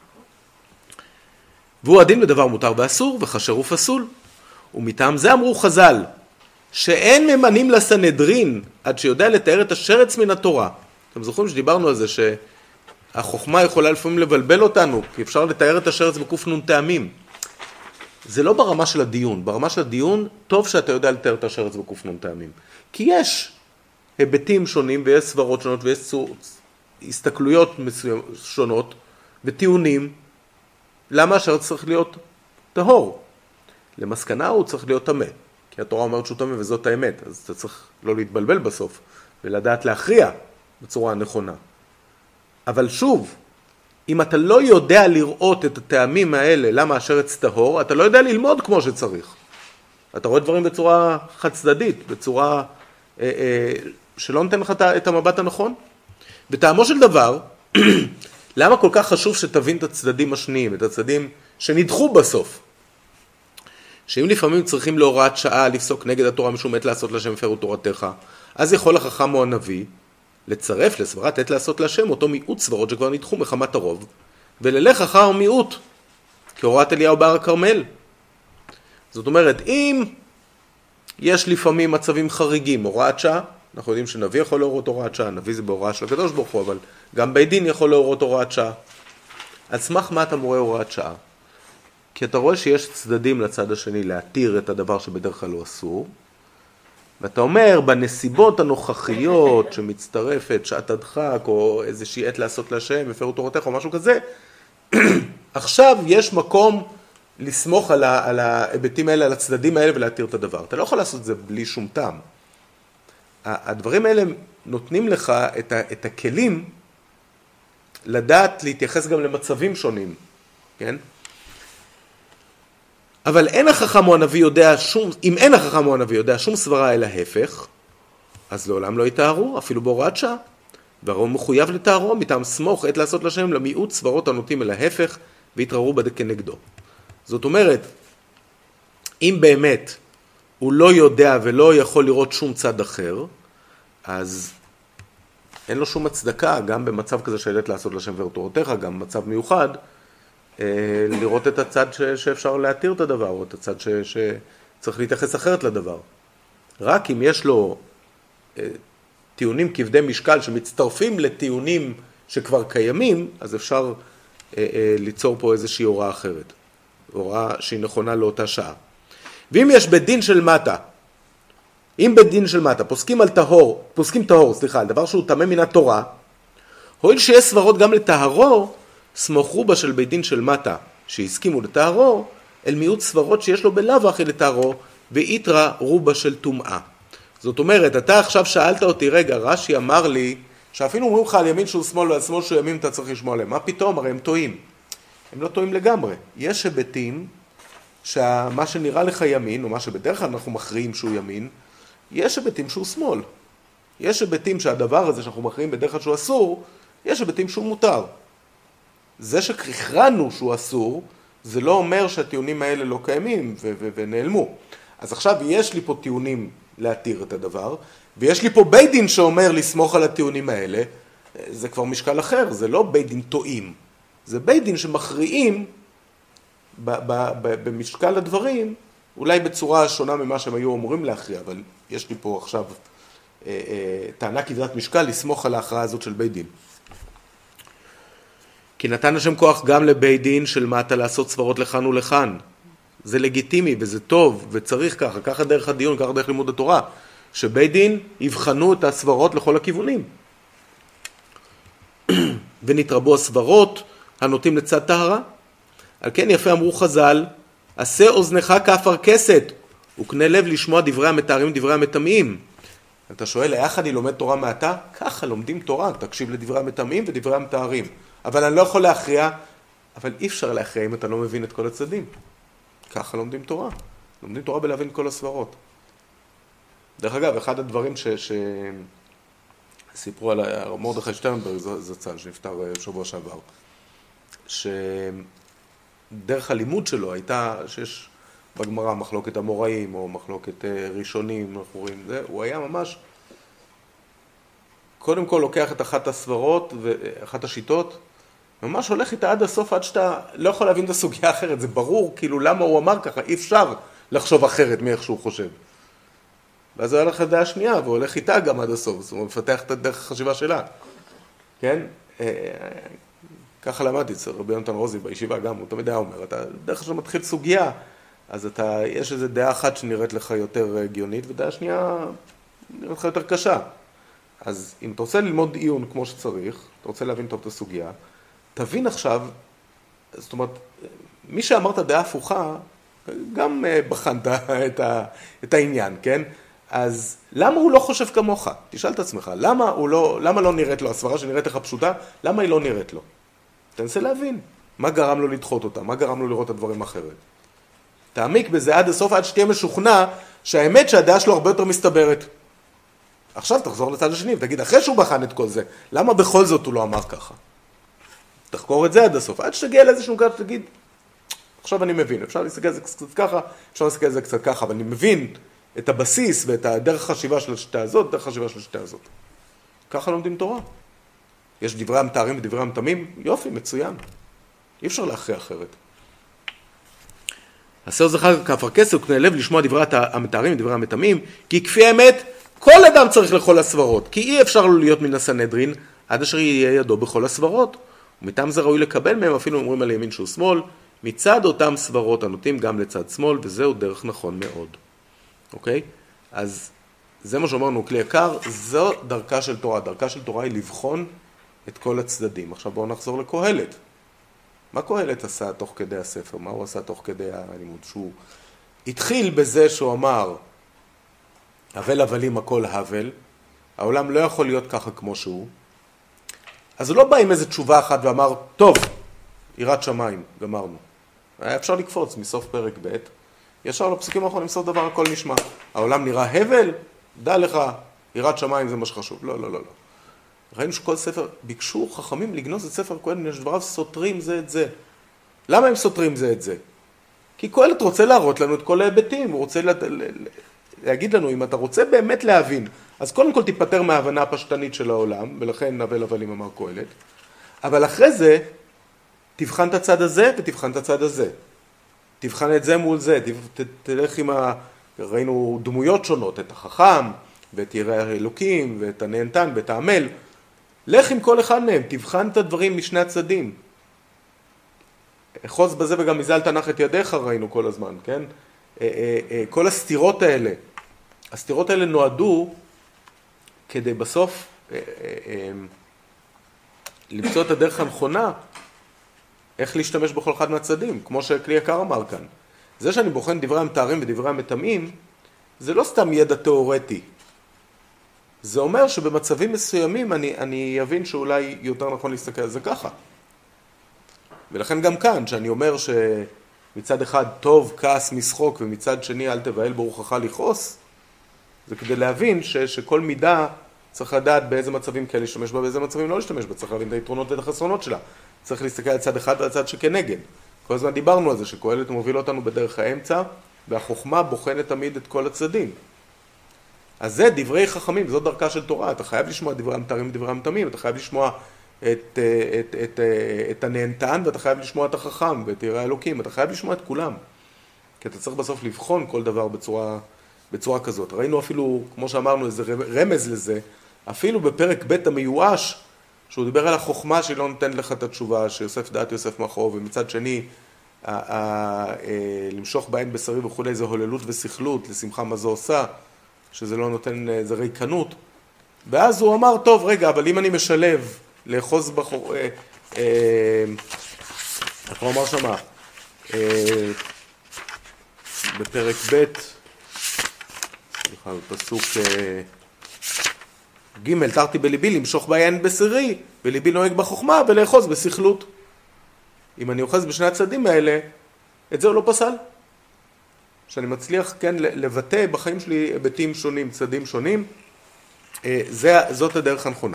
והוא הדין בדבר מותר ואסור, וכשר הוא פסול. ומטעם זה אמרו חז"ל, שאין ממנים לסנהדרין עד שיודע לתאר את השרץ מן התורה. אתם זוכרים שדיברנו על זה שהחוכמה יכולה לפעמים לבלבל אותנו, כי אפשר לתאר את השרץ בקוף נון טעמים. זה לא ברמה של הדיון, ברמה של הדיון טוב שאתה יודע לתאר את השרץ בקוף נון טעמים. כי יש היבטים שונים ויש סברות שונות ויש הסתכלויות שונות וטיעונים. למה השרץ צריך להיות טהור? למסקנה הוא צריך להיות טמא, כי התורה אומרת שהוא טמא וזאת האמת, אז אתה צריך לא להתבלבל בסוף ולדעת להכריע בצורה הנכונה. אבל שוב, אם אתה לא יודע לראות את הטעמים האלה, למה השרץ טהור, אתה לא יודע ללמוד כמו שצריך. אתה רואה דברים בצורה חד צדדית, בצורה אה, אה, שלא נותן לך את המבט הנכון. בטעמו של דבר, למה כל כך חשוב שתבין את הצדדים השניים, את הצדדים שנדחו בסוף? שאם לפעמים צריכים להוראת שעה לפסוק נגד התורה משום עת לעשות לשם הפרו תורתך, אז יכול החכם או הנביא לצרף לסברת עת לעשות לשם אותו מיעוט סברות שכבר נדחו מחמת הרוב, וללך אחר מיעוט, כהוראת אליהו בהר הכרמל. זאת אומרת, אם יש לפעמים מצבים חריגים, הוראת שעה, אנחנו יודעים שנביא יכול להורות הוראת שעה, נביא זה בהוראה של הקדוש ברוך הוא, אבל גם בית דין יכול להורות הוראת שעה. על סמך מה אתה מורה הוראת שעה? כי אתה רואה שיש צדדים לצד השני להתיר את הדבר שבדרך כלל לא אסור, ואתה אומר, בנסיבות הנוכחיות שמצטרפת שעת הדחק, או איזושהי עת לעשות להשם, הפרו תורתך או משהו כזה, עכשיו יש מקום לסמוך על, ה, על ההיבטים האלה, על הצדדים האלה ולהתיר את הדבר. אתה לא יכול לעשות את זה בלי שום טעם. הדברים האלה נותנים לך את, ה, את הכלים לדעת להתייחס גם למצבים שונים, כן? אבל אין החכם או הנביא יודע שום, אם אין החכם או הנביא יודע שום סברה אלא ההפך, אז לעולם לא יתארו, אפילו בהוראת שעה. והרי הוא מחויב לתארו, מטעם סמוך עת לעשות לשם למיעוט סברות הנוטים אל ההפך, והתררו בדק כנגדו. זאת אומרת, אם באמת הוא לא יודע ולא יכול לראות שום צד אחר, אז אין לו שום הצדקה, גם במצב כזה של עת לעשות לשם הפרו תורתך, גם במצב מיוחד, לראות את הצד ש, שאפשר להתיר את הדבר, או את הצד ש, שצריך להתייחס אחרת לדבר. רק אם יש לו אה, טיעונים כבדי משקל שמצטרפים לטיעונים שכבר קיימים, אז אפשר אה, אה, ליצור פה איזושהי הוראה אחרת. הוראה שהיא נכונה לאותה שעה. ואם יש בדין של מטה, אם בדין של מטה פוסקים על טהור, פוסקים טהור, סליחה, על דבר שהוא טמא מן התורה, הואיל שיש סברות גם לטהרו, סמוך רובה של בית דין של מטה שהסכימו לטהרו, אל מיעוט סברות שיש לו בלאו הכי לטהרו, ויתרה רובה של טומאה. זאת אומרת, אתה עכשיו שאלת אותי, רגע, רש"י אמר לי, שאפילו אומרים לך על ימין שהוא שמאל ועל שמאל שהוא ימין, אתה צריך לשמוע עליהם. מה פתאום? הרי הם טועים. הם לא טועים לגמרי. יש היבטים שמה שנראה לך ימין, או מה שבדרך כלל אנחנו מכריעים שהוא ימין, יש היבטים שהוא שמאל. יש היבטים שהדבר הזה שאנחנו מכריעים בדרך כלל שהוא אסור, יש היבטים שהוא מותר. זה שכרנו שהוא אסור, זה לא אומר שהטיעונים האלה לא קיימים ו- ו- ונעלמו. אז עכשיו יש לי פה טיעונים להתיר את הדבר, ויש לי פה בית דין שאומר לסמוך על הטיעונים האלה, זה כבר משקל אחר, זה לא בית דין טועים, זה בית דין שמכריעים ב- ב- ב- במשקל הדברים, אולי בצורה שונה ממה שהם היו אמורים להכריע, אבל יש לי פה עכשיו אה, אה, טענה כבדת משקל לסמוך על ההכרעה הזאת של בית דין. כי נתן השם כוח גם לבית דין של מטה לעשות סברות לכאן ולכאן. זה לגיטימי וזה טוב וצריך ככה, ככה דרך הדיון, ככה דרך לימוד התורה, שבית דין יבחנו את הסברות לכל הכיוונים. ונתרבו הסברות הנוטים לצד טהרה. על כן יפה אמרו חז"ל, עשה אוזנך כאפר כסת, וקנה לב לשמוע דברי המתארים דברי המטמאים. אתה שואל, איך אני לומד תורה מעתה? ככה לומדים תורה, תקשיב לדברי המטמאים ודברי המתארים. אבל אני לא יכול להכריע, אבל אי אפשר להכריע אם אתה לא מבין את כל הצדדים. ככה לומדים תורה. לומדים תורה בלהבין כל הסברות. דרך אגב, אחד הדברים ש... ש... סיפרו על הרב מרדכי שטרנברג זצ"ל, שנפטר שבוע שעבר, שדרך הלימוד שלו הייתה שיש בגמרא מחלוקת אמוראים או מחלוקת ראשונים, אנחנו רואים זה, הוא היה ממש, קודם כל לוקח את אחת הסברות ואחת השיטות, ממש הולך איתה עד הסוף, עד שאתה לא יכול להבין את הסוגיה אחרת, זה ברור, כאילו למה הוא אמר ככה, אי אפשר לחשוב אחרת מאיך שהוא חושב. ואז הוא הולך לדעה השנייה, והוא הולך איתה גם עד הסוף, זאת אומרת, הוא מפתח את הדרך החשיבה שלה. כן? ככה למדתי אצל רבי יונתן רוזי בישיבה גם, הוא תמיד היה אומר, אתה דרך שאתה מתחיל סוגיה, אז אתה, יש איזו דעה אחת שנראית לך יותר הגיונית, ודעה שנייה נראית לך יותר קשה. אז אם אתה רוצה ללמוד עיון כמו שצריך, אתה רוצה להבין טוב את הסוגיה, תבין עכשיו, זאת אומרת, מי שאמר את הדעה הפוכה, גם בחנת את, ה, את העניין, כן? אז למה הוא לא חושב כמוך? תשאל את עצמך, למה, הוא לא, למה לא נראית לו הסברה שנראית לך פשוטה? למה היא לא נראית לו? תנסה להבין, מה גרם לו לדחות אותה? מה גרם לו לראות את הדברים אחרת? תעמיק בזה עד הסוף, עד שתהיה משוכנע שהאמת שהדעה שלו הרבה יותר מסתברת. עכשיו תחזור לצד השני ותגיד, אחרי שהוא בחן את כל זה, למה בכל זאת הוא לא אמר ככה? תחקור את זה עד הסוף, עד שתגיע לאיזשהו נקודה ותגיד, עכשיו אני מבין, אפשר להסתכל על זה קצת ככה, אפשר להסתכל על זה קצת ככה, אבל אני מבין את הבסיס ואת הדרך חשיבה של השיטה הזאת, דרך חשיבה של השיטה הזאת. ככה לומדים תורה. יש דברי המתארים ודברי המתמים, יופי, מצוין. אי אפשר להכריע אחרת. הסר זכר כאפרכסת וקנה לב לשמוע דברי המתארים ודברי המתמים, כי כפי האמת, כל אדם צריך לכל הסברות, כי אי אפשר לו להיות מן הסנהדרין, עד אשר יהיה ידו בכל הסברות. ומטעם זה ראוי לקבל מהם, אפילו אומרים על ימין שהוא שמאל, מצד אותם סברות הנוטים גם לצד שמאל, וזהו דרך נכון מאוד. אוקיי? אז זה מה שאומרנו, כלי יקר, זו דרכה של תורה. דרכה של תורה היא לבחון את כל הצדדים. עכשיו בואו נחזור לקהלת. מה קהלת עשה תוך כדי הספר? מה הוא עשה תוך כדי הלימוד? שהוא התחיל בזה שהוא אמר, הבל הבלים הכל הבל, העולם לא יכול להיות ככה כמו שהוא. אז הוא לא בא עם איזו תשובה אחת ואמר, טוב, יראת שמיים, גמרנו. היה אפשר לקפוץ מסוף פרק ב', ישר לפסוקים האחרונים, סוף דבר הכל נשמע. העולם נראה הבל, דע לך, יראת שמיים זה מה שחשוב. לא, לא, לא, לא. ראינו שכל ספר, ביקשו חכמים לגנוז את ספר קהלת, יש דבריו סותרים זה את זה. למה הם סותרים זה את זה? כי קהלת רוצה להראות לנו את כל ההיבטים, הוא רוצה לה... להגיד לנו, אם אתה רוצה באמת להבין, אז קודם כל תיפטר מההבנה הפשטנית של העולם, ולכן הבל הבלים אמר קהלת, אבל אחרי זה, תבחן את הצד הזה ותבחן את הצד הזה. תבחן את זה מול זה, ת, תלך עם ה... ראינו דמויות שונות, את החכם, ואת ירא האלוקים, ואת הנהנתן, ואת העמל. לך עם כל אחד מהם, תבחן את הדברים משני הצדדים. אחוז בזה וגם מזה אל תנח את ידיך, ראינו כל הזמן, כן? כל הסתירות האלה, הסתירות האלה נועדו כדי בסוף למצוא את הדרך הנכונה, איך להשתמש בכל אחד מהצדדים, כמו שכלי יקר אמר כאן. זה שאני בוחן דברי המתארים ודברי המתמים, זה לא סתם ידע תיאורטי. זה אומר שבמצבים מסוימים אני, אני אבין שאולי יותר נכון להסתכל על זה ככה. ולכן גם כאן, שאני אומר שמצד אחד טוב, כעס, משחוק, ומצד שני אל תבהל ברוחך לכעוס, זה כדי להבין ש, שכל מידה צריך לדעת באיזה מצבים כן להשתמש בה, באיזה מצבים לא להשתמש בה, צריך להבין את היתרונות ואת החסרונות שלה. צריך להסתכל על צד אחד ועל צד שכנגד. כל הזמן דיברנו על זה, שקהלת מוביל אותנו בדרך האמצע, והחוכמה בוחנת תמיד את כל הצדדים. אז זה דברי חכמים, זו דרכה של תורה. אתה חייב לשמוע דברי המתארים ודברי המתמים, אתה חייב לשמוע את, את, את, את, את הנהנתן, ואתה חייב לשמוע את החכם ואת ירא האלוקים, אתה חייב לשמוע את כולם. כי אתה צריך בסוף לבחון כל דבר בצורה, בצורה כזאת. ראינו אפילו, כמו שאמרנו, איזה רמז לזה, אפילו בפרק ב' המיואש, שהוא דיבר על החוכמה שהיא לא נותן לך את התשובה, שיוסף דעת יוסף מאחורו, ומצד שני, ה- ה- ה- למשוך בעין בשרי וכו', זה הוללות ושכלות, לשמחה מה זה עושה, שזה לא נותן איזה ריקנות. ואז הוא אמר, טוב, רגע, אבל אם אני משלב, לאחוז בחור... אה, אה, איך הוא אמר שמה? אה, בפרק ב', סליחה, בפסוק... אה, ג' תרתי בליבי למשוך בעין בשרי, וליבי נוהג בחוכמה ולאחוז בשכלות. אם אני אוחז בשני הצדים האלה, את זה הוא לא פסל. שאני מצליח כן לבטא בחיים שלי היבטים שונים, צדים שונים, זה, זאת הדרך הנכונה.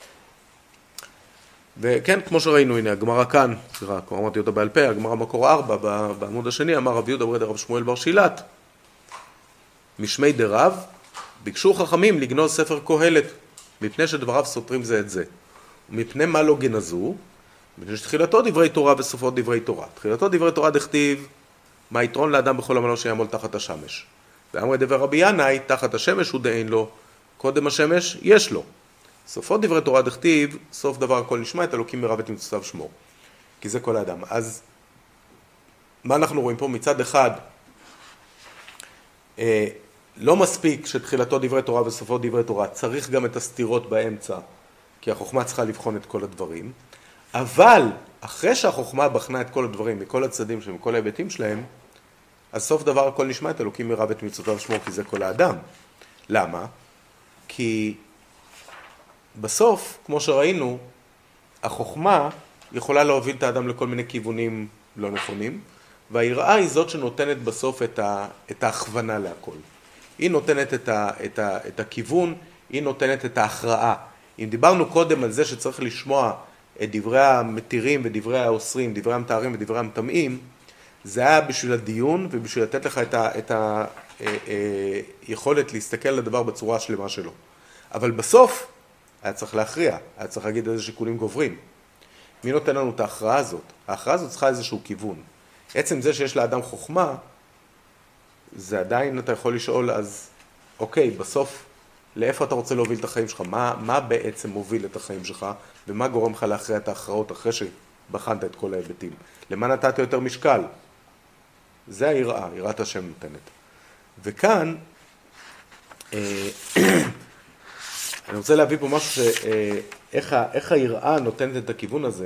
וכן, כמו שראינו, הנה, הגמרא כאן, סליחה, כמו אמרתי אותה בעל פה, הגמרא מקור ארבע, בעמוד השני, אמר רב יהודה ברי דרב שמואל בר שילת, משמי דרב, ביקשו חכמים לגנוז ספר קהלת, מפני שדבריו סותרים זה את זה. ומפני מה לא גנזו? מפני שתחילתו דברי תורה וסופו דברי תורה. תחילתו דברי תורה דכתיב, מה יתרון לאדם בכל עמלו שיעמול תחת השמש. ואמרי דבר רבי ינאי, תחת השמש הוא דאין לו, קודם השמש יש לו. סופו דברי תורה דכתיב, סוף דבר הכל נשמע, את אלוקים מרב את מצוותיו שמור. כי זה כל האדם. אז מה אנחנו רואים פה? מצד אחד, אה, לא מספיק שתחילתו דברי תורה וסופו דברי תורה, צריך גם את הסתירות באמצע, כי החוכמה צריכה לבחון את כל הדברים. אבל אחרי שהחוכמה בחנה את כל הדברים, מכל הצדדים שלהם, מכל ההיבטים שלהם, אז סוף דבר הכל נשמע, את אלוקים מרב את מצוותיו שמור, כי זה כל האדם. למה? כי בסוף, כמו שראינו, החוכמה יכולה להוביל את האדם לכל מיני כיוונים לא נכונים, והיראה היא זאת שנותנת בסוף את, ה, את ההכוונה להכל. היא נותנת את, ה, את, ה, את הכיוון, היא נותנת את ההכרעה. אם דיברנו קודם על זה שצריך לשמוע את דברי המתירים ודברי האוסרים, דברי המתארים ודברי המטמאים, זה היה בשביל הדיון ובשביל לתת לך את, ה, את ה, אה, אה, יכולת להסתכל על הדבר בצורה השלמה שלו. אבל בסוף היה צריך להכריע, היה צריך להגיד איזה שיקולים גוברים. מי נותן לנו את ההכרעה הזאת? ההכרעה הזאת צריכה איזשהו כיוון. עצם זה שיש לאדם חוכמה, זה עדיין אתה יכול לשאול, אז אוקיי, בסוף, לאיפה אתה רוצה להוביל את החיים שלך? מה, מה בעצם מוביל את החיים שלך? ומה גורם לך להכריע את ההכרעות אחרי שבחנת את כל ההיבטים? למה נתת יותר משקל? זה היראה, יראת השם נותנת. וכאן, אה, אני רוצה להביא פה משהו שאיך איך היראה נותנת את הכיוון הזה.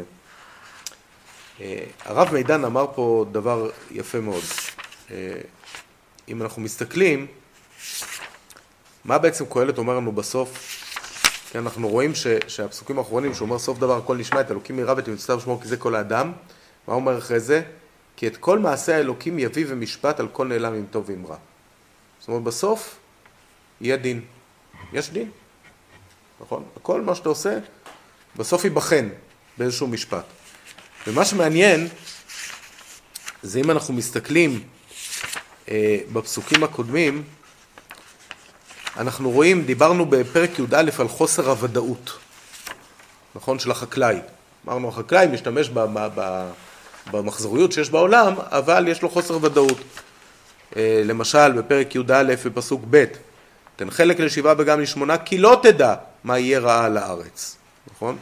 הרב מידן אמר פה דבר יפה מאוד. אם אנחנו מסתכלים, מה בעצם קהלת אומר לנו בסוף? כי אנחנו רואים ש, שהפסוקים האחרונים, שאומר סוף דבר הכל נשמע, את אלוקים מרב את מצוותיו שמור כי זה כל האדם. מה אומר אחרי זה? כי את כל מעשה האלוקים יביא ומשפט על כל נעלם עם טוב ועם רע. זאת אומרת, בסוף יהיה דין. יש דין. נכון? הכל מה שאתה עושה, בסוף ייבחן באיזשהו משפט. ומה שמעניין, זה אם אנחנו מסתכלים אה, בפסוקים הקודמים, אנחנו רואים, דיברנו בפרק י"א על חוסר הוודאות, נכון? של החקלאי. אמרנו, החקלאי משתמש ב, ב, ב, במחזוריות שיש בעולם, אבל יש לו חוסר ודאות. אה, למשל, בפרק י"א בפסוק ב', תן חלק לשבעה וגם לשמונה, כי לא תדע מה יהיה רעה על הארץ. נכון?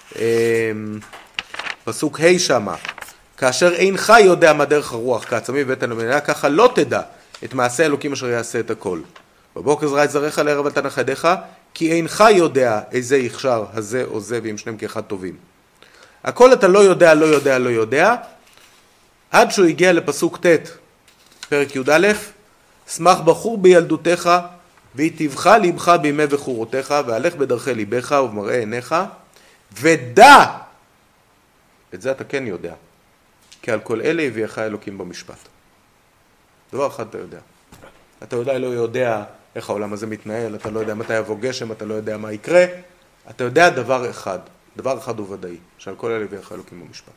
פסוק ה' שמה, כאשר אינך יודע מה דרך הרוח, כעצמי בבית הנמלה, ככה לא תדע את מעשה אלוקים אשר יעשה את הכל. בבוקר זרע את זרעך לערב אל תנח ידיך, כי אינך יודע איזה יכשר הזה או זה, ועם שניהם כאחד טובים. הכל אתה לא יודע, לא יודע, לא יודע, עד שהוא הגיע לפסוק ט', פרק י"א, שמח בחור בילדותך, ויטיבך ליבך בימי בחורותיך, והלך בדרכי ליבך ובמראה עיניך, ודע, את זה אתה כן יודע, כי על כל אלה הביאך אלוקים במשפט. דבר אחד אתה יודע. אתה יודע, לא יודע איך העולם הזה מתנהל, אתה לא יודע מתי יבוא גשם, אתה לא יודע מה יקרה, אתה יודע דבר אחד, דבר אחד הוא ודאי, שעל כל אלה הביאך אלוקים במשפט.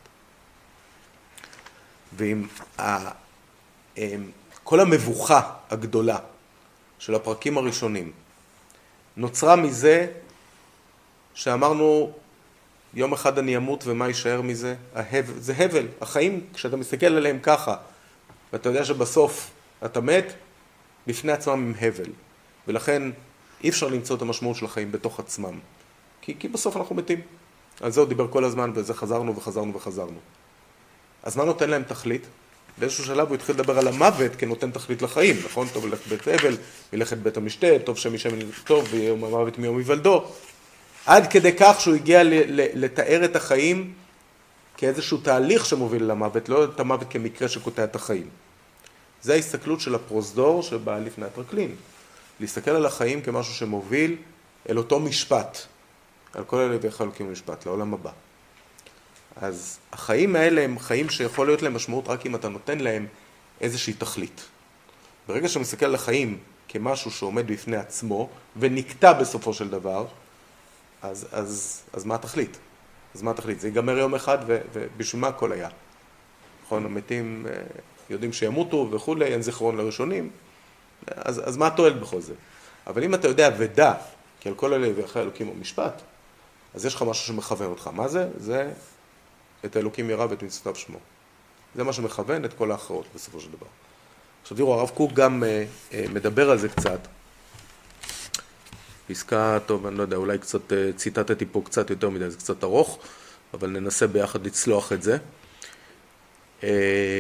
ועם ה... כל המבוכה הגדולה של הפרקים הראשונים נוצרה מזה שאמרנו יום אחד אני אמות ומה יישאר מזה? ההבל, זה הבל. החיים, כשאתה מסתכל עליהם ככה ואתה יודע שבסוף אתה מת, בפני עצמם הם הבל. ולכן אי אפשר למצוא את המשמעות של החיים בתוך עצמם. כי, כי בסוף אנחנו מתים. על זה הוא דיבר כל הזמן וזה חזרנו וחזרנו וחזרנו. אז מה נותן להם תכלית? באיזשהו שלב הוא התחיל לדבר על המוות כנותן תכלית לחיים, נכון? טוב ללכת בית אבל, מלכת בית המשתה, טוב שם משם טוב, ויום המוות מיום היוולדו. עד כדי כך שהוא הגיע ל- ל- לתאר את החיים כאיזשהו תהליך שמוביל למוות, לא את המוות כמקרה שקוטע את החיים. זה ההסתכלות של הפרוזדור שבא לפני הטרקלין. להסתכל על החיים כמשהו שמוביל אל אותו משפט, על כל אלה הביאך אלוקים במשפט, לעולם הבא. אז החיים האלה הם חיים שיכול להיות להם משמעות רק אם אתה נותן להם איזושהי תכלית. ברגע שאתה מסתכל על החיים כמשהו שעומד בפני עצמו, ונקטע בסופו של דבר, אז, אז, אז מה התכלית? אז מה התכלית? זה ייגמר יום אחד, ו, ובשביל מה הכל היה? נכון, המתים יודעים שימותו וכולי, אין זיכרון לראשונים, אז, אז מה התועלת בכל זה? אבל אם אתה יודע ודע, כי על כל אלה ואחרי אלוקים הוא משפט, אז יש לך משהו שמכוון אותך. מה זה? זה את האלוקים ירא ואת מצוותיו שמו. זה מה שמכוון את כל האחרות בסופו של דבר. עכשיו תראו, הרב קוק גם אה, אה, מדבר על זה קצת. פסקה, טוב, אני לא יודע, אולי קצת אה, ציטטתי פה קצת יותר מדי, זה קצת ארוך, אבל ננסה ביחד לצלוח את זה. אה,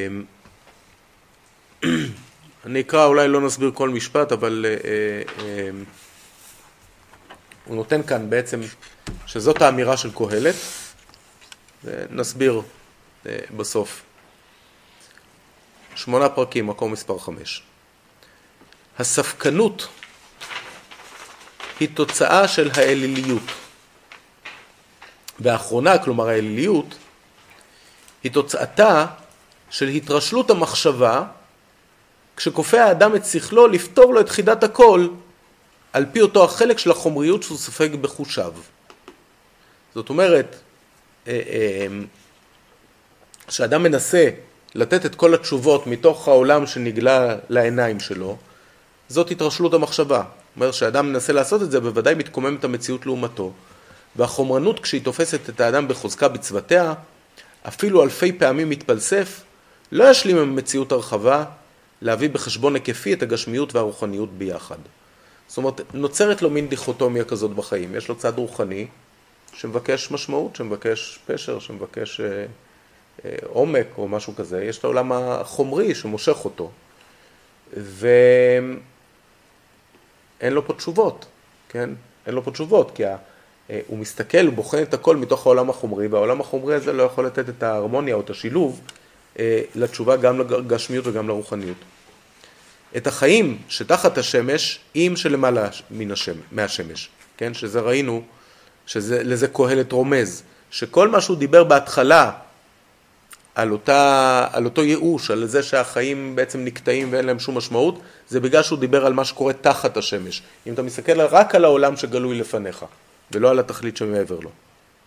אני אקרא, אולי לא נסביר כל משפט, אבל אה, אה, הוא נותן כאן בעצם שזאת האמירה של קהלת, ונסביר אה, בסוף. שמונה פרקים, מקום מספר חמש. הספקנות היא תוצאה של האליליות. והאחרונה, כלומר האליליות, היא תוצאתה של התרשלות המחשבה, כשכופה האדם את שכלו לפתור לו את חידת הכל, על פי אותו החלק של החומריות שהוא סופג בחושיו. זאת אומרת, שאדם מנסה לתת את כל התשובות מתוך העולם שנגלה לעיניים שלו, זאת התרשלות המחשבה. זאת אומרת, שאדם מנסה לעשות את זה, בוודאי מתקומם את המציאות לעומתו, והחומרנות כשהיא תופסת את האדם בחוזקה בצוותיה, אפילו אלפי פעמים מתפלסף, לא ישלים עם מציאות הרחבה, להביא בחשבון היקפי את הגשמיות והרוחניות ביחד. זאת אומרת, נוצרת לו מין דיכוטומיה כזאת בחיים. יש לו צד רוחני שמבקש משמעות, שמבקש פשר, שמבקש אה, אה, עומק או משהו כזה. יש את העולם החומרי שמושך אותו. ואין לו פה תשובות, כן? אין לו פה תשובות, כי אה, הוא מסתכל, הוא בוחן את הכל מתוך העולם החומרי, והעולם החומרי הזה לא יכול לתת את ההרמוניה או את השילוב אה, לתשובה גם לגשמיות וגם לרוחניות. את החיים שתחת השמש עם שלמעלה מן השמש, מהשמש, כן? שזה ראינו, שלזה קהלת רומז, שכל מה שהוא דיבר בהתחלה על, אותה, על אותו ייאוש, על זה שהחיים בעצם נקטעים ואין להם שום משמעות, זה בגלל שהוא דיבר על מה שקורה תחת השמש. אם אתה מסתכל רק על העולם שגלוי לפניך, ולא על התכלית שמעבר לו.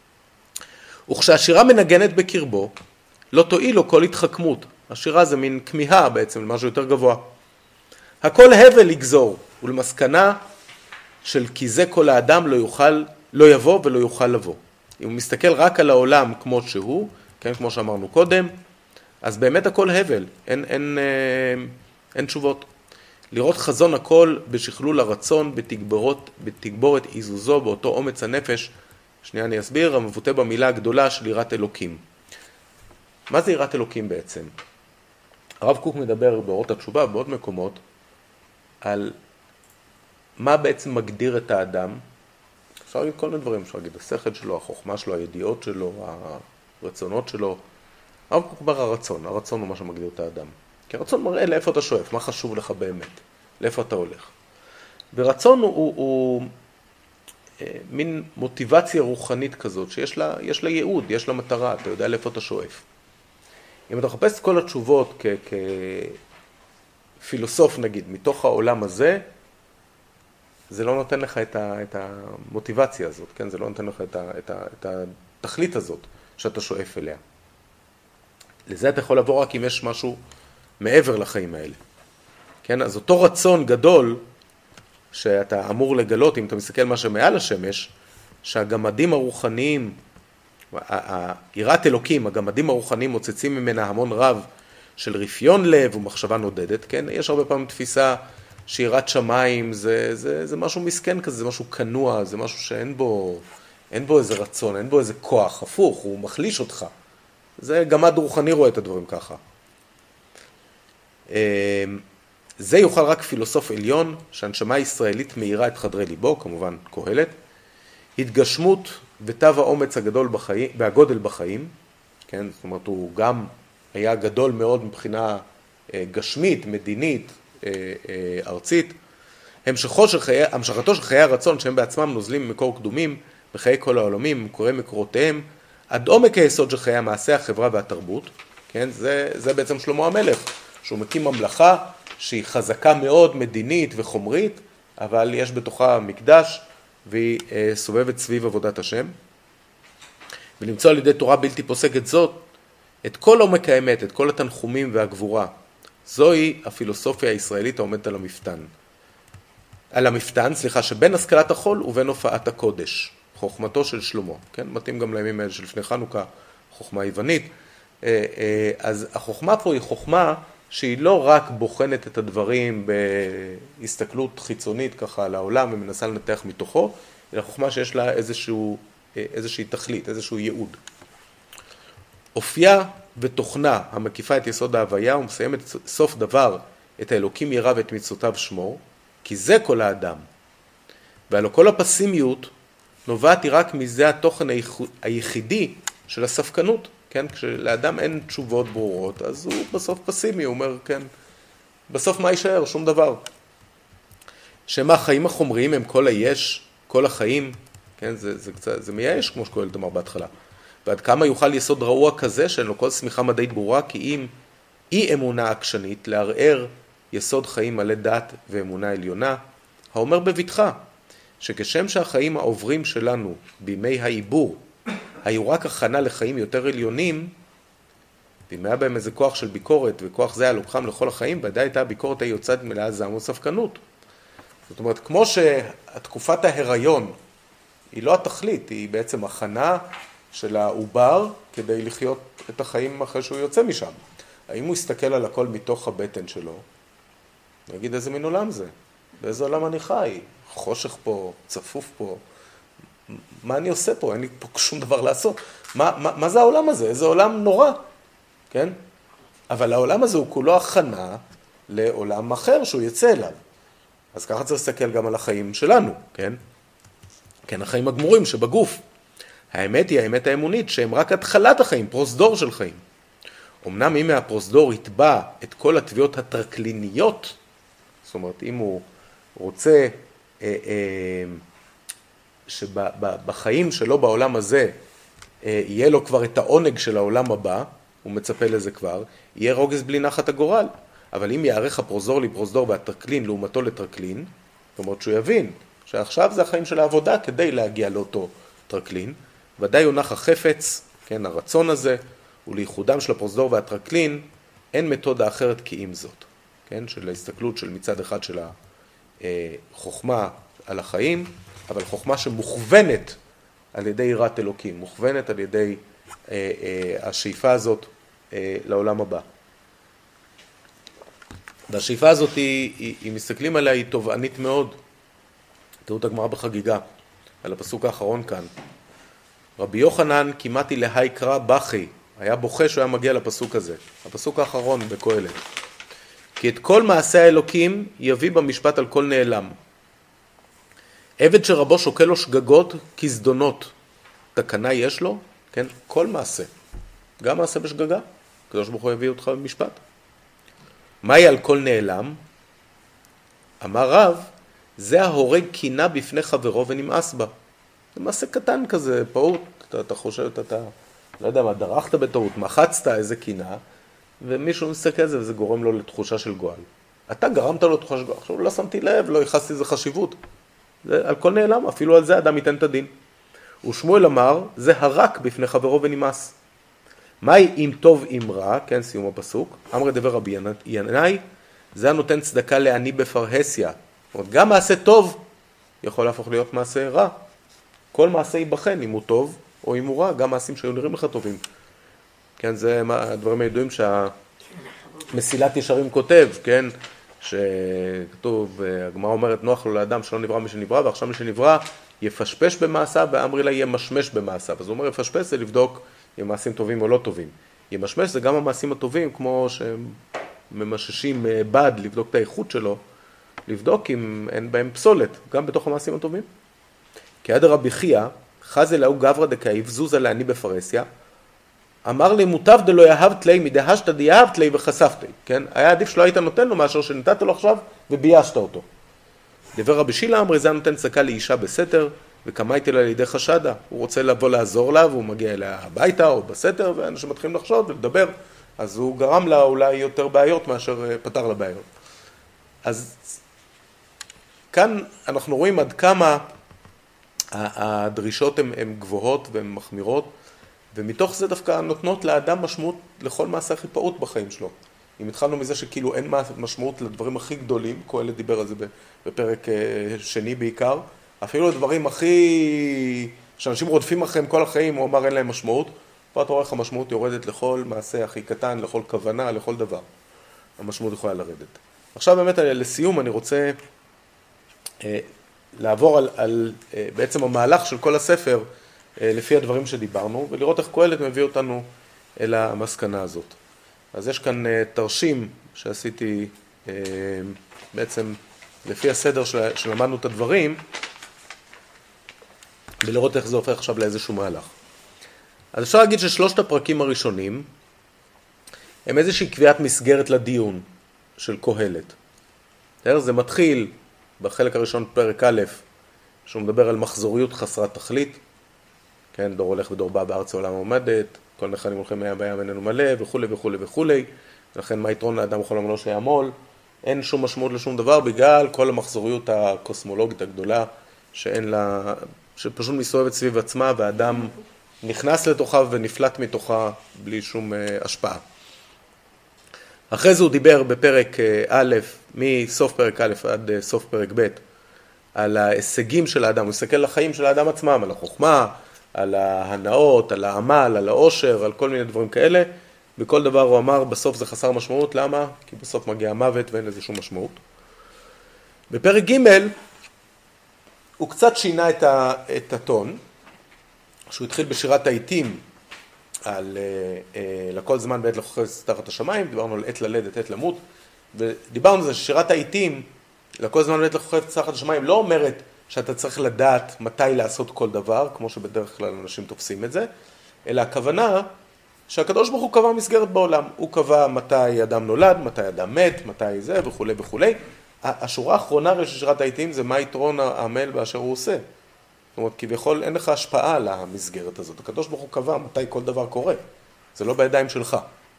וכשהשירה מנגנת בקרבו, לא תועיל לו כל התחכמות. השירה זה מין כמיהה בעצם, משהו יותר גבוה. הכל הבל יגזור, ולמסקנה של כי זה כל האדם לא יוכל, לא יבוא ולא יוכל לבוא. אם הוא מסתכל רק על העולם כמו שהוא, כן, כמו שאמרנו קודם, אז באמת הכל הבל, אין, אין, אין, אין תשובות. לראות חזון הכל בשכלול הרצון, בתגבורת, בתגבורת איזוזו, באותו אומץ הנפש, שנייה אני אסביר, המבוטא במילה הגדולה של יראת אלוקים. מה זה יראת אלוקים בעצם? הרב קוק מדבר באורות התשובה, בעוד מקומות, על מה בעצם מגדיר את האדם. אפשר להגיד כל מיני דברים, אפשר להגיד השכל שלו, החוכמה שלו, הידיעות שלו, הרצונות שלו. הרב קוק אומר הרצון, הרצון הוא מה שמגדיר את האדם. כי הרצון מראה לאיפה אתה שואף, מה חשוב לך באמת, לאיפה אתה הולך. ורצון הוא, הוא, הוא אה, מין מוטיבציה רוחנית כזאת, שיש לה, יש לה ייעוד, יש לה מטרה, אתה יודע לאיפה אתה שואף. אם אתה מחפש את כל התשובות כ... כ פילוסוף נגיד, מתוך העולם הזה, זה לא נותן לך את, ה, את המוטיבציה הזאת, כן? זה לא נותן לך את, ה, את, ה, את התכלית הזאת שאתה שואף אליה. לזה אתה יכול לבוא רק אם יש משהו מעבר לחיים האלה. כן? אז אותו רצון גדול שאתה אמור לגלות, אם אתה מסתכל מה שמעל השמש, שהגמדים הרוחניים, יראת אלוקים, הגמדים הרוחניים מוצצים ממנה המון רב, של רפיון לב ומחשבה נודדת, כן? יש הרבה פעמים תפיסה שיראת שמיים, זה, זה, זה משהו מסכן כזה, זה משהו כנוע, זה משהו שאין בו, אין בו איזה רצון, אין בו איזה כוח, הפוך, הוא מחליש אותך. זה גמד רוחני רואה את הדברים ככה. זה יוכל רק פילוסוף עליון, שהנשמה הישראלית מאירה את חדרי ליבו, כמובן קהלת, התגשמות ותו האומץ הגדול בחיים, והגודל בחיים, כן? זאת אומרת, הוא גם היה גדול מאוד מבחינה גשמית, מדינית, ארצית. המשכו של חיי, המשכתו של חיי הרצון, שהם בעצמם נוזלים ממקור קדומים, בחיי כל העולמים, מקורי מקורותיהם, עד עומק היסוד של חיי המעשה, החברה והתרבות. כן? זה, זה בעצם שלמה המלך, שהוא מקים ממלכה שהיא חזקה מאוד מדינית וחומרית, אבל יש בתוכה מקדש, והיא סובבת סביב עבודת השם. ולמצוא על ידי תורה בלתי פוסקת זאת, את כל עומק האמת, את כל התנחומים והגבורה. זוהי הפילוסופיה הישראלית העומדת על המפתן. על המפתן, סליחה, שבין השכלת החול ובין הופעת הקודש. חוכמתו של שלמה, כן? מתאים גם לימים האלה שלפני חנוכה, חוכמה יוונית. אז החוכמה פה היא חוכמה שהיא לא רק בוחנת את הדברים בהסתכלות חיצונית ככה על העולם ומנסה לנתח מתוכו, אלא חוכמה שיש לה איזשהו, איזושהי תכלית, איזשהו ייעוד. אופייה ותוכנה המקיפה את יסוד ההוויה ומסיימת סוף דבר את האלוקים ירא ואת מצוותיו שמור, כי זה כל האדם. והלא כל הפסימיות נובעת היא רק מזה התוכן היחידי של הספקנות, כן? כשלאדם אין תשובות ברורות, אז הוא בסוף פסימי, הוא אומר, כן, בסוף מה יישאר? שום דבר. שמה החיים החומריים הם כל היש, כל החיים, כן? זה, זה, זה, זה מייאש, כמו שקהלת אמר בהתחלה. ועד כמה יוכל יסוד רעוע כזה, שאין לו כל סמיכה מדעית ברורה, כי אם אי אמונה עקשנית לערער יסוד חיים מלא דת ואמונה עליונה, האומר בבטחה, שכשם שהחיים העוברים שלנו בימי העיבור, היו רק הכנה לחיים יותר עליונים, ואם היה בהם איזה כוח של ביקורת, וכוח זה היה לוקחם לכל החיים, ודאי הייתה הביקורת היוצאת מלאה זעם וספקנות. זאת אומרת, כמו שתקופת ההיריון היא לא התכלית, היא בעצם הכנה של העובר כדי לחיות את החיים אחרי שהוא יוצא משם. האם הוא יסתכל על הכל מתוך הבטן שלו, ויגיד איזה מין עולם זה? באיזה עולם אני חי? חושך פה, צפוף פה. מה אני עושה פה? אין לי פה שום דבר לעשות. מה, מה, מה זה העולם הזה? איזה עולם נורא, כן? אבל העולם הזה הוא כולו הכנה לעולם אחר שהוא יצא אליו. אז ככה צריך להסתכל גם על החיים שלנו, כן? כן, החיים הגמורים שבגוף. האמת היא האמת האמונית שהם רק התחלת החיים, פרוסדור של חיים. אמנם אם מהפרוסדור יתבע את כל התביעות הטרקליניות, זאת אומרת, אם הוא רוצה אה, אה, שבחיים שלו בעולם הזה אה, יהיה לו כבר את העונג של העולם הבא, הוא מצפה לזה כבר, יהיה רוגז בלי נחת הגורל. אבל אם יערך הפרוזדור לפרוזדור והטרקלין לעומתו לטרקלין, זאת אומרת שהוא יבין שעכשיו זה החיים של העבודה כדי להגיע לאותו טרקלין, ודאי יונח החפץ, כן, הרצון הזה, ולייחודם של הפרוזדור והטרקלין, אין מתודה אחרת כי אם זאת, כן, של ההסתכלות של מצד אחד של החוכמה על החיים, אבל חוכמה שמוכוונת על ידי יראת אלוקים, מוכוונת על ידי אה, אה, השאיפה הזאת אה, לעולם הבא. והשאיפה הזאת, היא, היא, היא מסתכלים עליה, היא תובענית מאוד. תראו את הגמרא בחגיגה, על הפסוק האחרון כאן. רבי יוחנן כמעט להי קרא בכי, היה בוכה שהוא היה מגיע לפסוק הזה, הפסוק האחרון בקהלת. כי את כל מעשה האלוקים יביא במשפט על כל נעלם. עבד שרבו שוקל לו שגגות כזדונות, תקנה יש לו, כן? כל מעשה, גם מעשה בשגגה, הקדוש ברוך הוא יביא אותך במשפט. מהי על כל נעלם? אמר רב, זה ההורג קינה בפני חברו ונמאס בה. זה מעשה קטן כזה, פעוט, אתה, אתה חושב, אתה, לא יודע מה, דרכת בטעות, מחצת איזה קינה, ומישהו מסתכל על זה וזה גורם לו לתחושה של גועל. אתה גרמת לו לתחושה של גועל, עכשיו לא שמתי לב, לא ייחסתי איזה חשיבות. זה על כל נעלם, אפילו על זה אדם ייתן את הדין. ושמואל אמר, זה הרק בפני חברו ונמאס. מהי אם טוב אם רע, כן, סיום הפסוק, אמרי דבר רבי ינאי, זה הנותן צדקה לעני בפרהסיה. זאת אומרת, גם מעשה טוב יכול להפוך להיות מעשה רע. כל מעשה ייבחן אם הוא טוב או אם הוא רע, גם מעשים שהיו נראים לך טובים. כן, זה הדברים הידועים שהמסילת ישרים כותב, כן, שכתוב, הגמרא אומרת, נוח לו לאדם שלא נברא מי שנברא, ועכשיו מי שנברא יפשפש במעשיו, ואמרי לה יהיה משמש במעשיו. אז הוא אומר, יפשפש זה לבדוק אם מעשים טובים או לא טובים. ימשמש זה גם המעשים הטובים, כמו שממששים בד, לבדוק את האיכות שלו, לבדוק אם אין בהם פסולת, גם בתוך המעשים הטובים. כי עד רבי חייא, חז אלהו גברא דקאיב, זוזה לעני בפרהסיה, אמר לי, מוטב דלא יאהבת לי, מדהשת דיאהבת לי וחשפת לי. כן? היה עדיף שלא היית נותן לו מאשר שנתת לו עכשיו וביישת אותו. דבר רבי שילה אמרי, זה נותן צדקה לאישה בסתר, וקמאיתי לה לידי חשדה. הוא רוצה לבוא לעזור לה, והוא מגיע אליה הביתה או בסתר, ואנשים מתחילים לחשוד ולדבר. אז הוא גרם לה אולי יותר בעיות מאשר פתר לה בעיות. אז כאן אנחנו רואים עד כמה הדרישות הן גבוהות והן מחמירות, ומתוך זה דווקא נותנות לאדם משמעות לכל מעשה החיפאות בחיים שלו. אם התחלנו מזה שכאילו אין משמעות לדברים הכי גדולים, קהלת דיבר על זה בפרק שני בעיקר, אפילו לדברים הכי... שאנשים רודפים אחריהם כל החיים, הוא אמר אין להם משמעות, פה אתה רואה איך המשמעות יורדת לכל מעשה הכי קטן, לכל כוונה, לכל דבר. המשמעות יכולה לרדת. עכשיו באמת לסיום אני רוצה אה, לעבור על, על אה, בעצם המהלך של כל הספר אה, לפי הדברים שדיברנו, ולראות איך קהלת מביא אותנו אל המסקנה הזאת. אז יש כאן אה, תרשים שעשיתי אה, בעצם לפי הסדר של, שלמדנו את הדברים, ולראות איך זה הופך עכשיו לאיזשהו מהלך. אז אפשר להגיד ששלושת הפרקים הראשונים הם איזושהי קביעת מסגרת לדיון של קהלת. זה מתחיל בחלק הראשון פרק א', שהוא מדבר על מחזוריות חסרת תכלית, כן, דור הולך ודור בא בארץ העולם עומדת, כל נחלים הולכים מים בים איננו מלא וכו' וכו' וכו'. לכן מה יתרון לאדם בכל עמלו שיעמול? אין שום משמעות לשום דבר בגלל כל המחזוריות הקוסמולוגית הגדולה שאין לה, שפשוט מסתובבת סביב עצמה והאדם נכנס לתוכה ונפלט מתוכה בלי שום השפעה. אחרי זה הוא דיבר בפרק א', מסוף פרק א' עד סוף פרק ב', על ההישגים של האדם, הוא הסתכל על החיים של האדם עצמם, על החוכמה, על ההנאות, על העמל, על העושר, על כל מיני דברים כאלה. בכל דבר הוא אמר, בסוף זה חסר משמעות, למה? כי בסוף מגיע המוות ואין לזה שום משמעות. בפרק ג' הוא קצת שינה את, ה, את הטון, שהוא התחיל בשירת העיתים, על אה, אה, לכל זמן בעת לחופש תחת השמיים, דיברנו על עת ללדת, עת למות, ודיברנו על זה ששירת העיתים, לכל זמן בעת לחופש תחת השמיים, לא אומרת שאתה צריך לדעת מתי לעשות כל דבר, כמו שבדרך כלל אנשים תופסים את זה, אלא הכוונה שהקדוש ברוך הוא קבע מסגרת בעולם, הוא קבע מתי אדם נולד, מתי אדם מת, מתי זה וכו' וכו'. השורה האחרונה של שירת העיתים זה מה יתרון העמל באשר הוא עושה. זאת אומרת, כביכול אין לך השפעה על המסגרת הזאת. הקדוש ברוך הוא קבע מתי כל דבר קורה. זה לא בידיים שלך.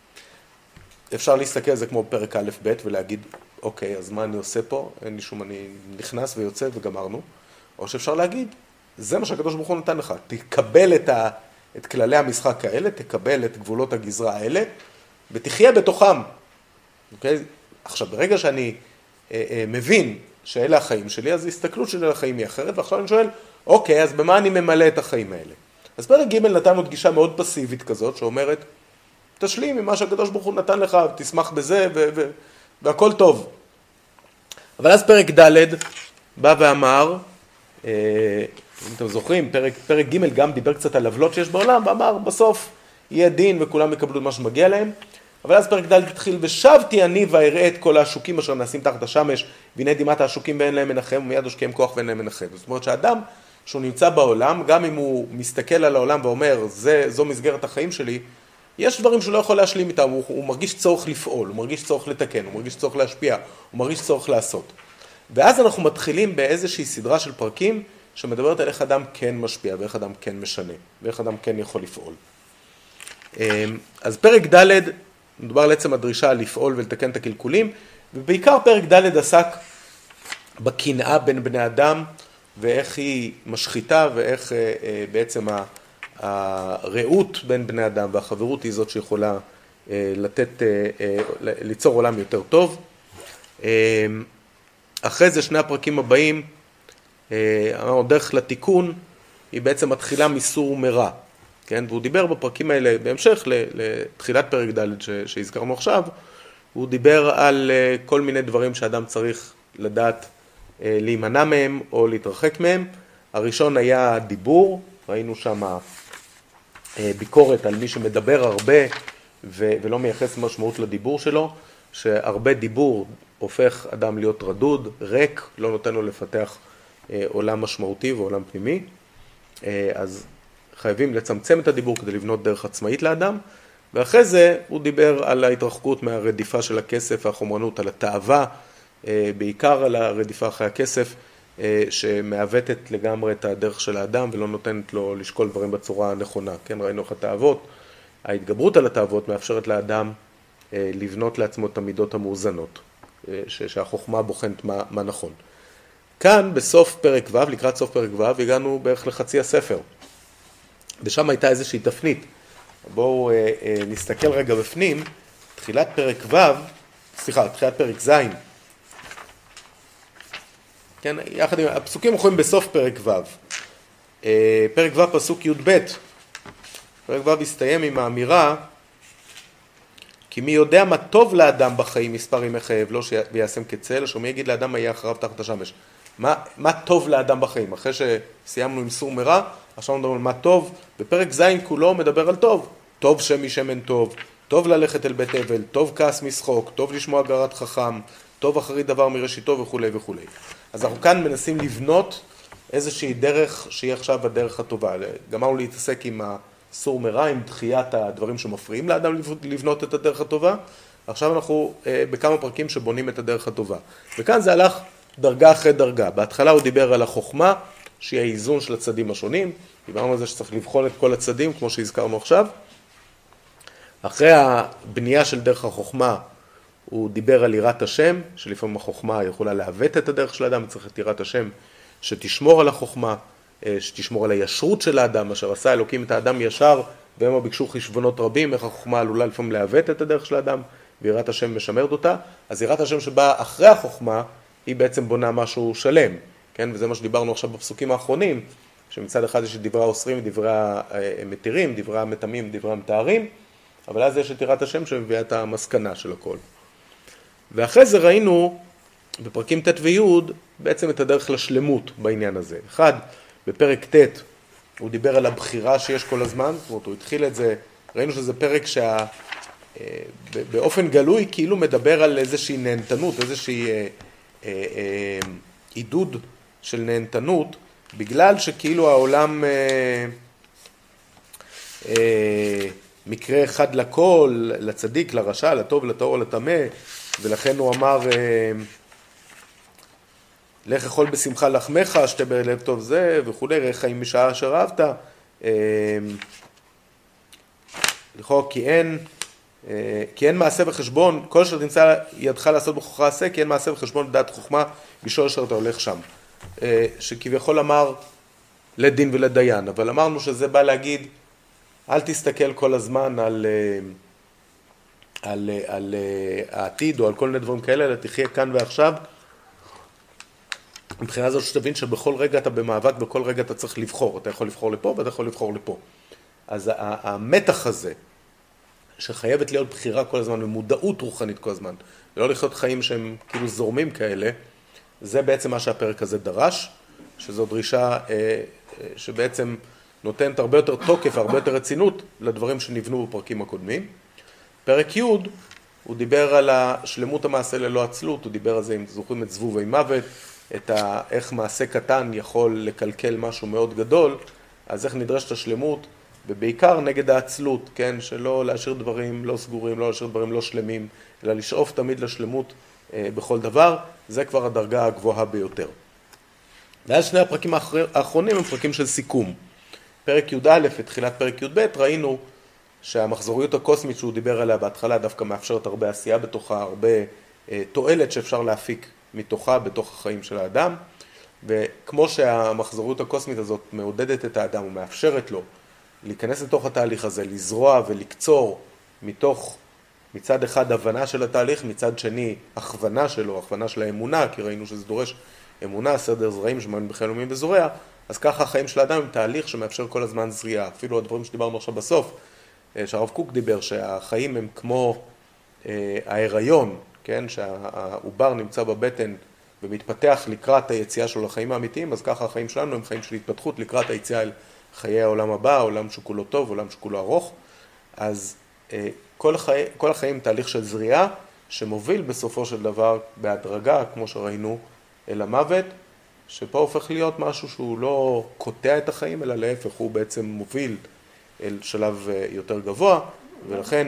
אפשר להסתכל על זה כמו פרק א' ב' ולהגיד, אוקיי, אז מה אני עושה פה? אין לי שום, אני נכנס ויוצא וגמרנו. או שאפשר להגיד, זה מה שהקדוש ברוך הוא נתן לך. תקבל את, ה, את כללי המשחק האלה, תקבל את גבולות הגזרה האלה, ותחיה בתוכם. אוקיי? עכשיו, ברגע שאני אה, אה, מבין שאלה החיים שלי, אז ההסתכלות שלי על החיים היא אחרת, ועכשיו אני שואל, אוקיי, אז במה אני ממלא את החיים האלה? אז פרק ג' נתנו גישה מאוד פסיבית כזאת, שאומרת, תשלים ממה שהקדוש ברוך הוא נתן לך, תשמח בזה, ו- ו- והכל טוב. אבל אז פרק ד' בא ואמר, אה, אם אתם זוכרים, פרק, פרק ג' גם דיבר קצת על עוולות שיש בעולם, ואמר, בסוף יהיה דין וכולם יקבלו את מה שמגיע להם. אבל אז פרק ד' התחיל, ושבתי אני ואראה את כל העשוקים אשר נעשים תחת השמש, והנה דמעת העשוקים ואין להם מנחם, ומיד עושקיהם כוח ואין להם מנחם. זאת אומרת שהאדם שהוא נמצא בעולם, גם אם הוא מסתכל על העולם ואומר, זה, זו מסגרת החיים שלי, יש דברים שהוא לא יכול להשלים איתם, הוא, הוא מרגיש צורך לפעול, הוא מרגיש צורך לתקן, הוא מרגיש צורך להשפיע, הוא מרגיש צורך לעשות. ואז אנחנו מתחילים באיזושהי סדרה של פרקים, שמדברת על איך אדם כן משפיע, ואיך אדם כן משנה, ואיך אדם כן יכול לפעול. אז פרק ד' מדובר על עצם הדרישה לפעול ולתקן את הקלקולים, ובעיקר פרק ד' עסק בקנאה בין בני אדם, ואיך היא משחיתה, ואיך בעצם הרעות בין בני אדם והחברות היא זאת שיכולה לתת, ליצור עולם יותר טוב. אחרי זה שני הפרקים הבאים, הדרך לתיקון היא בעצם מתחילה מסור ומרע. כן? והוא דיבר בפרקים האלה, בהמשך לתחילת פרק ד' שהזכרנו עכשיו, הוא דיבר על כל מיני דברים שאדם צריך לדעת להימנע מהם או להתרחק מהם. הראשון היה דיבור, ראינו שם ביקורת על מי שמדבר הרבה ולא מייחס משמעות לדיבור שלו, שהרבה דיבור הופך אדם להיות רדוד, ריק, לא נותן לו לפתח עולם משמעותי ועולם פנימי. אז חייבים לצמצם את הדיבור כדי לבנות דרך עצמאית לאדם, ואחרי זה הוא דיבר על ההתרחקות מהרדיפה של הכסף והחומרנות, על התאווה, בעיקר על הרדיפה אחרי הכסף, שמעוותת לגמרי את הדרך של האדם ולא נותנת לו לשקול דברים בצורה הנכונה. כן, ראינו איך התאוות, ההתגברות על התאוות מאפשרת לאדם לבנות לעצמו את המידות המאוזנות. שהחוכמה בוחנת מה, מה נכון. כאן בסוף פרק ו', לקראת סוף פרק ו', הגענו בערך לחצי הספר. ושם הייתה איזושהי תפנית. בואו אה, אה, נסתכל רגע בפנים, תחילת פרק ו', סליחה, תחילת פרק ז', כן, יחד עם, הפסוקים יכולים בסוף פרק ו'. אה, פרק ו' פסוק י' ב', פרק ו' הסתיים עם האמירה, כי מי יודע מה טוב לאדם בחיים, מספר ימי חייו, לא שיעשם כצל, אשר מי יגיד לאדם מה יהיה אחריו תחת השמש. מה, מה טוב לאדם בחיים? אחרי שסיימנו עם סור מרע, עכשיו מדברים על מה טוב, בפרק ז' כולו מדבר על טוב. טוב שם משמן טוב, טוב ללכת אל בית אבל, טוב כעס משחוק, טוב לשמוע גרת חכם, טוב אחרי דבר מראשיתו וכו' וכו'. אז אנחנו כאן מנסים לבנות איזושהי דרך שהיא עכשיו הדרך הטובה. גמרנו להתעסק עם הסור מרע, עם דחיית הדברים שמפריעים לאדם לבנות את הדרך הטובה. עכשיו אנחנו אה, בכמה פרקים שבונים את הדרך הטובה. וכאן זה הלך דרגה אחרי דרגה. בהתחלה הוא דיבר על החוכמה, שהיא האיזון של הצדים השונים. דיברנו על זה שצריך לבחון את כל הצדים, כמו שהזכרנו עכשיו. אחרי הבנייה של דרך החוכמה, הוא דיבר על יראת השם, שלפעמים החוכמה יכולה להוות את הדרך של האדם, צריך את יראת השם שתשמור על החוכמה, שתשמור על הישרות של האדם, אשר עשה אלוקים את האדם ישר, והם ביקשו חשבונות רבים, איך החוכמה עלולה לפעמים להוות את הדרך של האדם, ויראת השם משמרת אותה. אז יראת השם שבאה אחרי החוכמה, היא בעצם בונה משהו שלם, כן? וזה מה שדיברנו עכשיו בפסוקים האחרונים, שמצד אחד יש את דברי האוסרים, דברי המתירים, דברי המתמים, דברי המתארים, אבל אז יש את יראת השם שמביאה את המסקנה של הכל. ואחרי זה ראינו בפרקים ט' וי' בעצם את הדרך לשלמות בעניין הזה. אחד, בפרק ט' הוא דיבר על הבחירה שיש כל הזמן, זאת אומרת, הוא התחיל את זה, ראינו שזה פרק שה... באופן גלוי כאילו מדבר על איזושהי נהנתנות, איזושהי אה, אה, אה, עידוד של נהנתנות, בגלל שכאילו העולם אה, אה, מקרה אחד לכל, לצדיק, לרשע, לטוב, לטהור, לטמא, ולכן הוא אמר, אה, לך אכול בשמחה לחמך, שתה בלב טוב זה, וכו', ראה חיים משעה אשר אהבת, אה, לכו כי אין, כי אין מעשה וחשבון, כל אשר תמצא ידך לעשות בכוחך עשה, כי אין מעשה וחשבון בדעת חוכמה בשור אשר אתה הולך שם. שכביכול אמר לדין ולדיין, אבל אמרנו שזה בא להגיד, אל תסתכל כל הזמן על, על, על העתיד או על כל מיני דברים כאלה, אלא תחיה כאן ועכשיו. מבחינה זאת שתבין שבכל רגע אתה במאבק, בכל רגע אתה צריך לבחור, אתה יכול לבחור לפה ואתה יכול לבחור לפה. אז המתח הזה, שחייבת להיות בחירה כל הזמן, ומודעות רוחנית כל הזמן, ולא לחיות חיים שהם כאילו זורמים כאלה, זה בעצם מה שהפרק הזה דרש, שזו דרישה אה, שבעצם נותנת הרבה יותר תוקף, הרבה יותר רצינות לדברים שנבנו בפרקים הקודמים. פרק י' הוא דיבר על השלמות המעשה ללא עצלות, הוא דיבר על זה, אם זוכרים את זבובי מוות, את ה, איך מעשה קטן יכול לקלקל משהו מאוד גדול, אז איך נדרשת השלמות, ובעיקר נגד העצלות, כן, שלא להשאיר דברים לא סגורים, לא להשאיר דברים לא שלמים, אלא לשאוף תמיד לשלמות אה, בכל דבר, זה כבר הדרגה הגבוהה ביותר. ואז שני הפרקים האחרונים הם פרקים של סיכום. פרק י"א, תחילת פרק י"ב, ראינו שהמחזוריות הקוסמית שהוא דיבר עליה בהתחלה דווקא מאפשרת הרבה עשייה בתוכה, הרבה אה, תועלת שאפשר להפיק מתוכה בתוך החיים של האדם, וכמו שהמחזוריות הקוסמית הזאת מעודדת את האדם ומאפשרת לו להיכנס לתוך התהליך הזה, לזרוע ולקצור מתוך, מצד אחד הבנה של התהליך, מצד שני הכוונה שלו, הכוונה של האמונה, כי ראינו שזה דורש אמונה, סדר זרעים שמאמין בחיל לאומים וזורע, אז ככה החיים של האדם הם תהליך שמאפשר כל הזמן זריעה. אפילו הדברים שדיברנו עכשיו בסוף, שהרב קוק דיבר, שהחיים הם כמו אה, ההיריון, כן? שהעובר נמצא בבטן ומתפתח לקראת היציאה שלו לחיים האמיתיים, אז ככה החיים שלנו הם חיים של התפתחות לקראת היציאה אל חיי העולם הבא, עולם שכולו טוב, עולם שכולו ארוך. אז אה, כל, החיים, כל החיים תהליך של זריעה, שמוביל בסופו של דבר בהדרגה, כמו שראינו, אל המוות, שפה הופך להיות משהו שהוא לא קוטע את החיים, אלא להפך, הוא בעצם מוביל אל שלב יותר גבוה, ולכן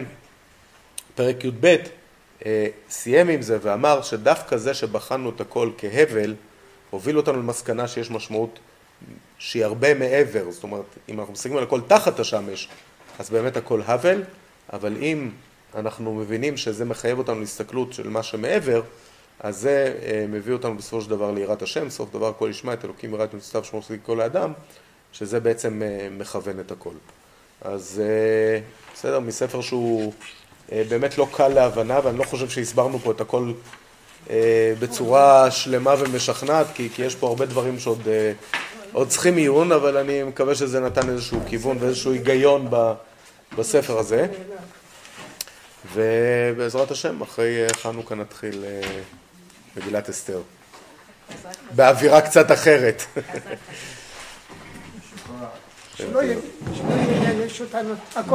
פרק י"ב אה, סיים עם זה ואמר שדווקא זה שבחנו את הכל כהבל, הוביל אותנו למסקנה שיש משמעות שהיא הרבה מעבר, זאת אומרת, אם אנחנו מסתכלים על הכל תחת השמש, אז באמת הכל הבל, אבל אם אנחנו מבינים שזה מחייב אותנו להסתכלות של מה שמעבר, אז זה מביא אותנו בסופו של דבר ליראת השם, סוף דבר כל ישמע את אלוקים יראת מצוותיו שמור צדיק כל האדם, שזה בעצם מכוון את הכל. אז בסדר, מספר שהוא באמת לא קל להבנה, ואני לא חושב שהסברנו פה את הכל בצורה שלמה ומשכנעת, כי, כי יש פה הרבה דברים שעוד עוד צריכים עיון, אבל אני מקווה שזה נתן איזשהו כיוון ואיזשהו היגיון ב, בספר הזה. ובעזרת השם, אחרי חנוכה נתחיל מגילת אסתר. באווירה קצת אחרת. שלא ינש אותנו.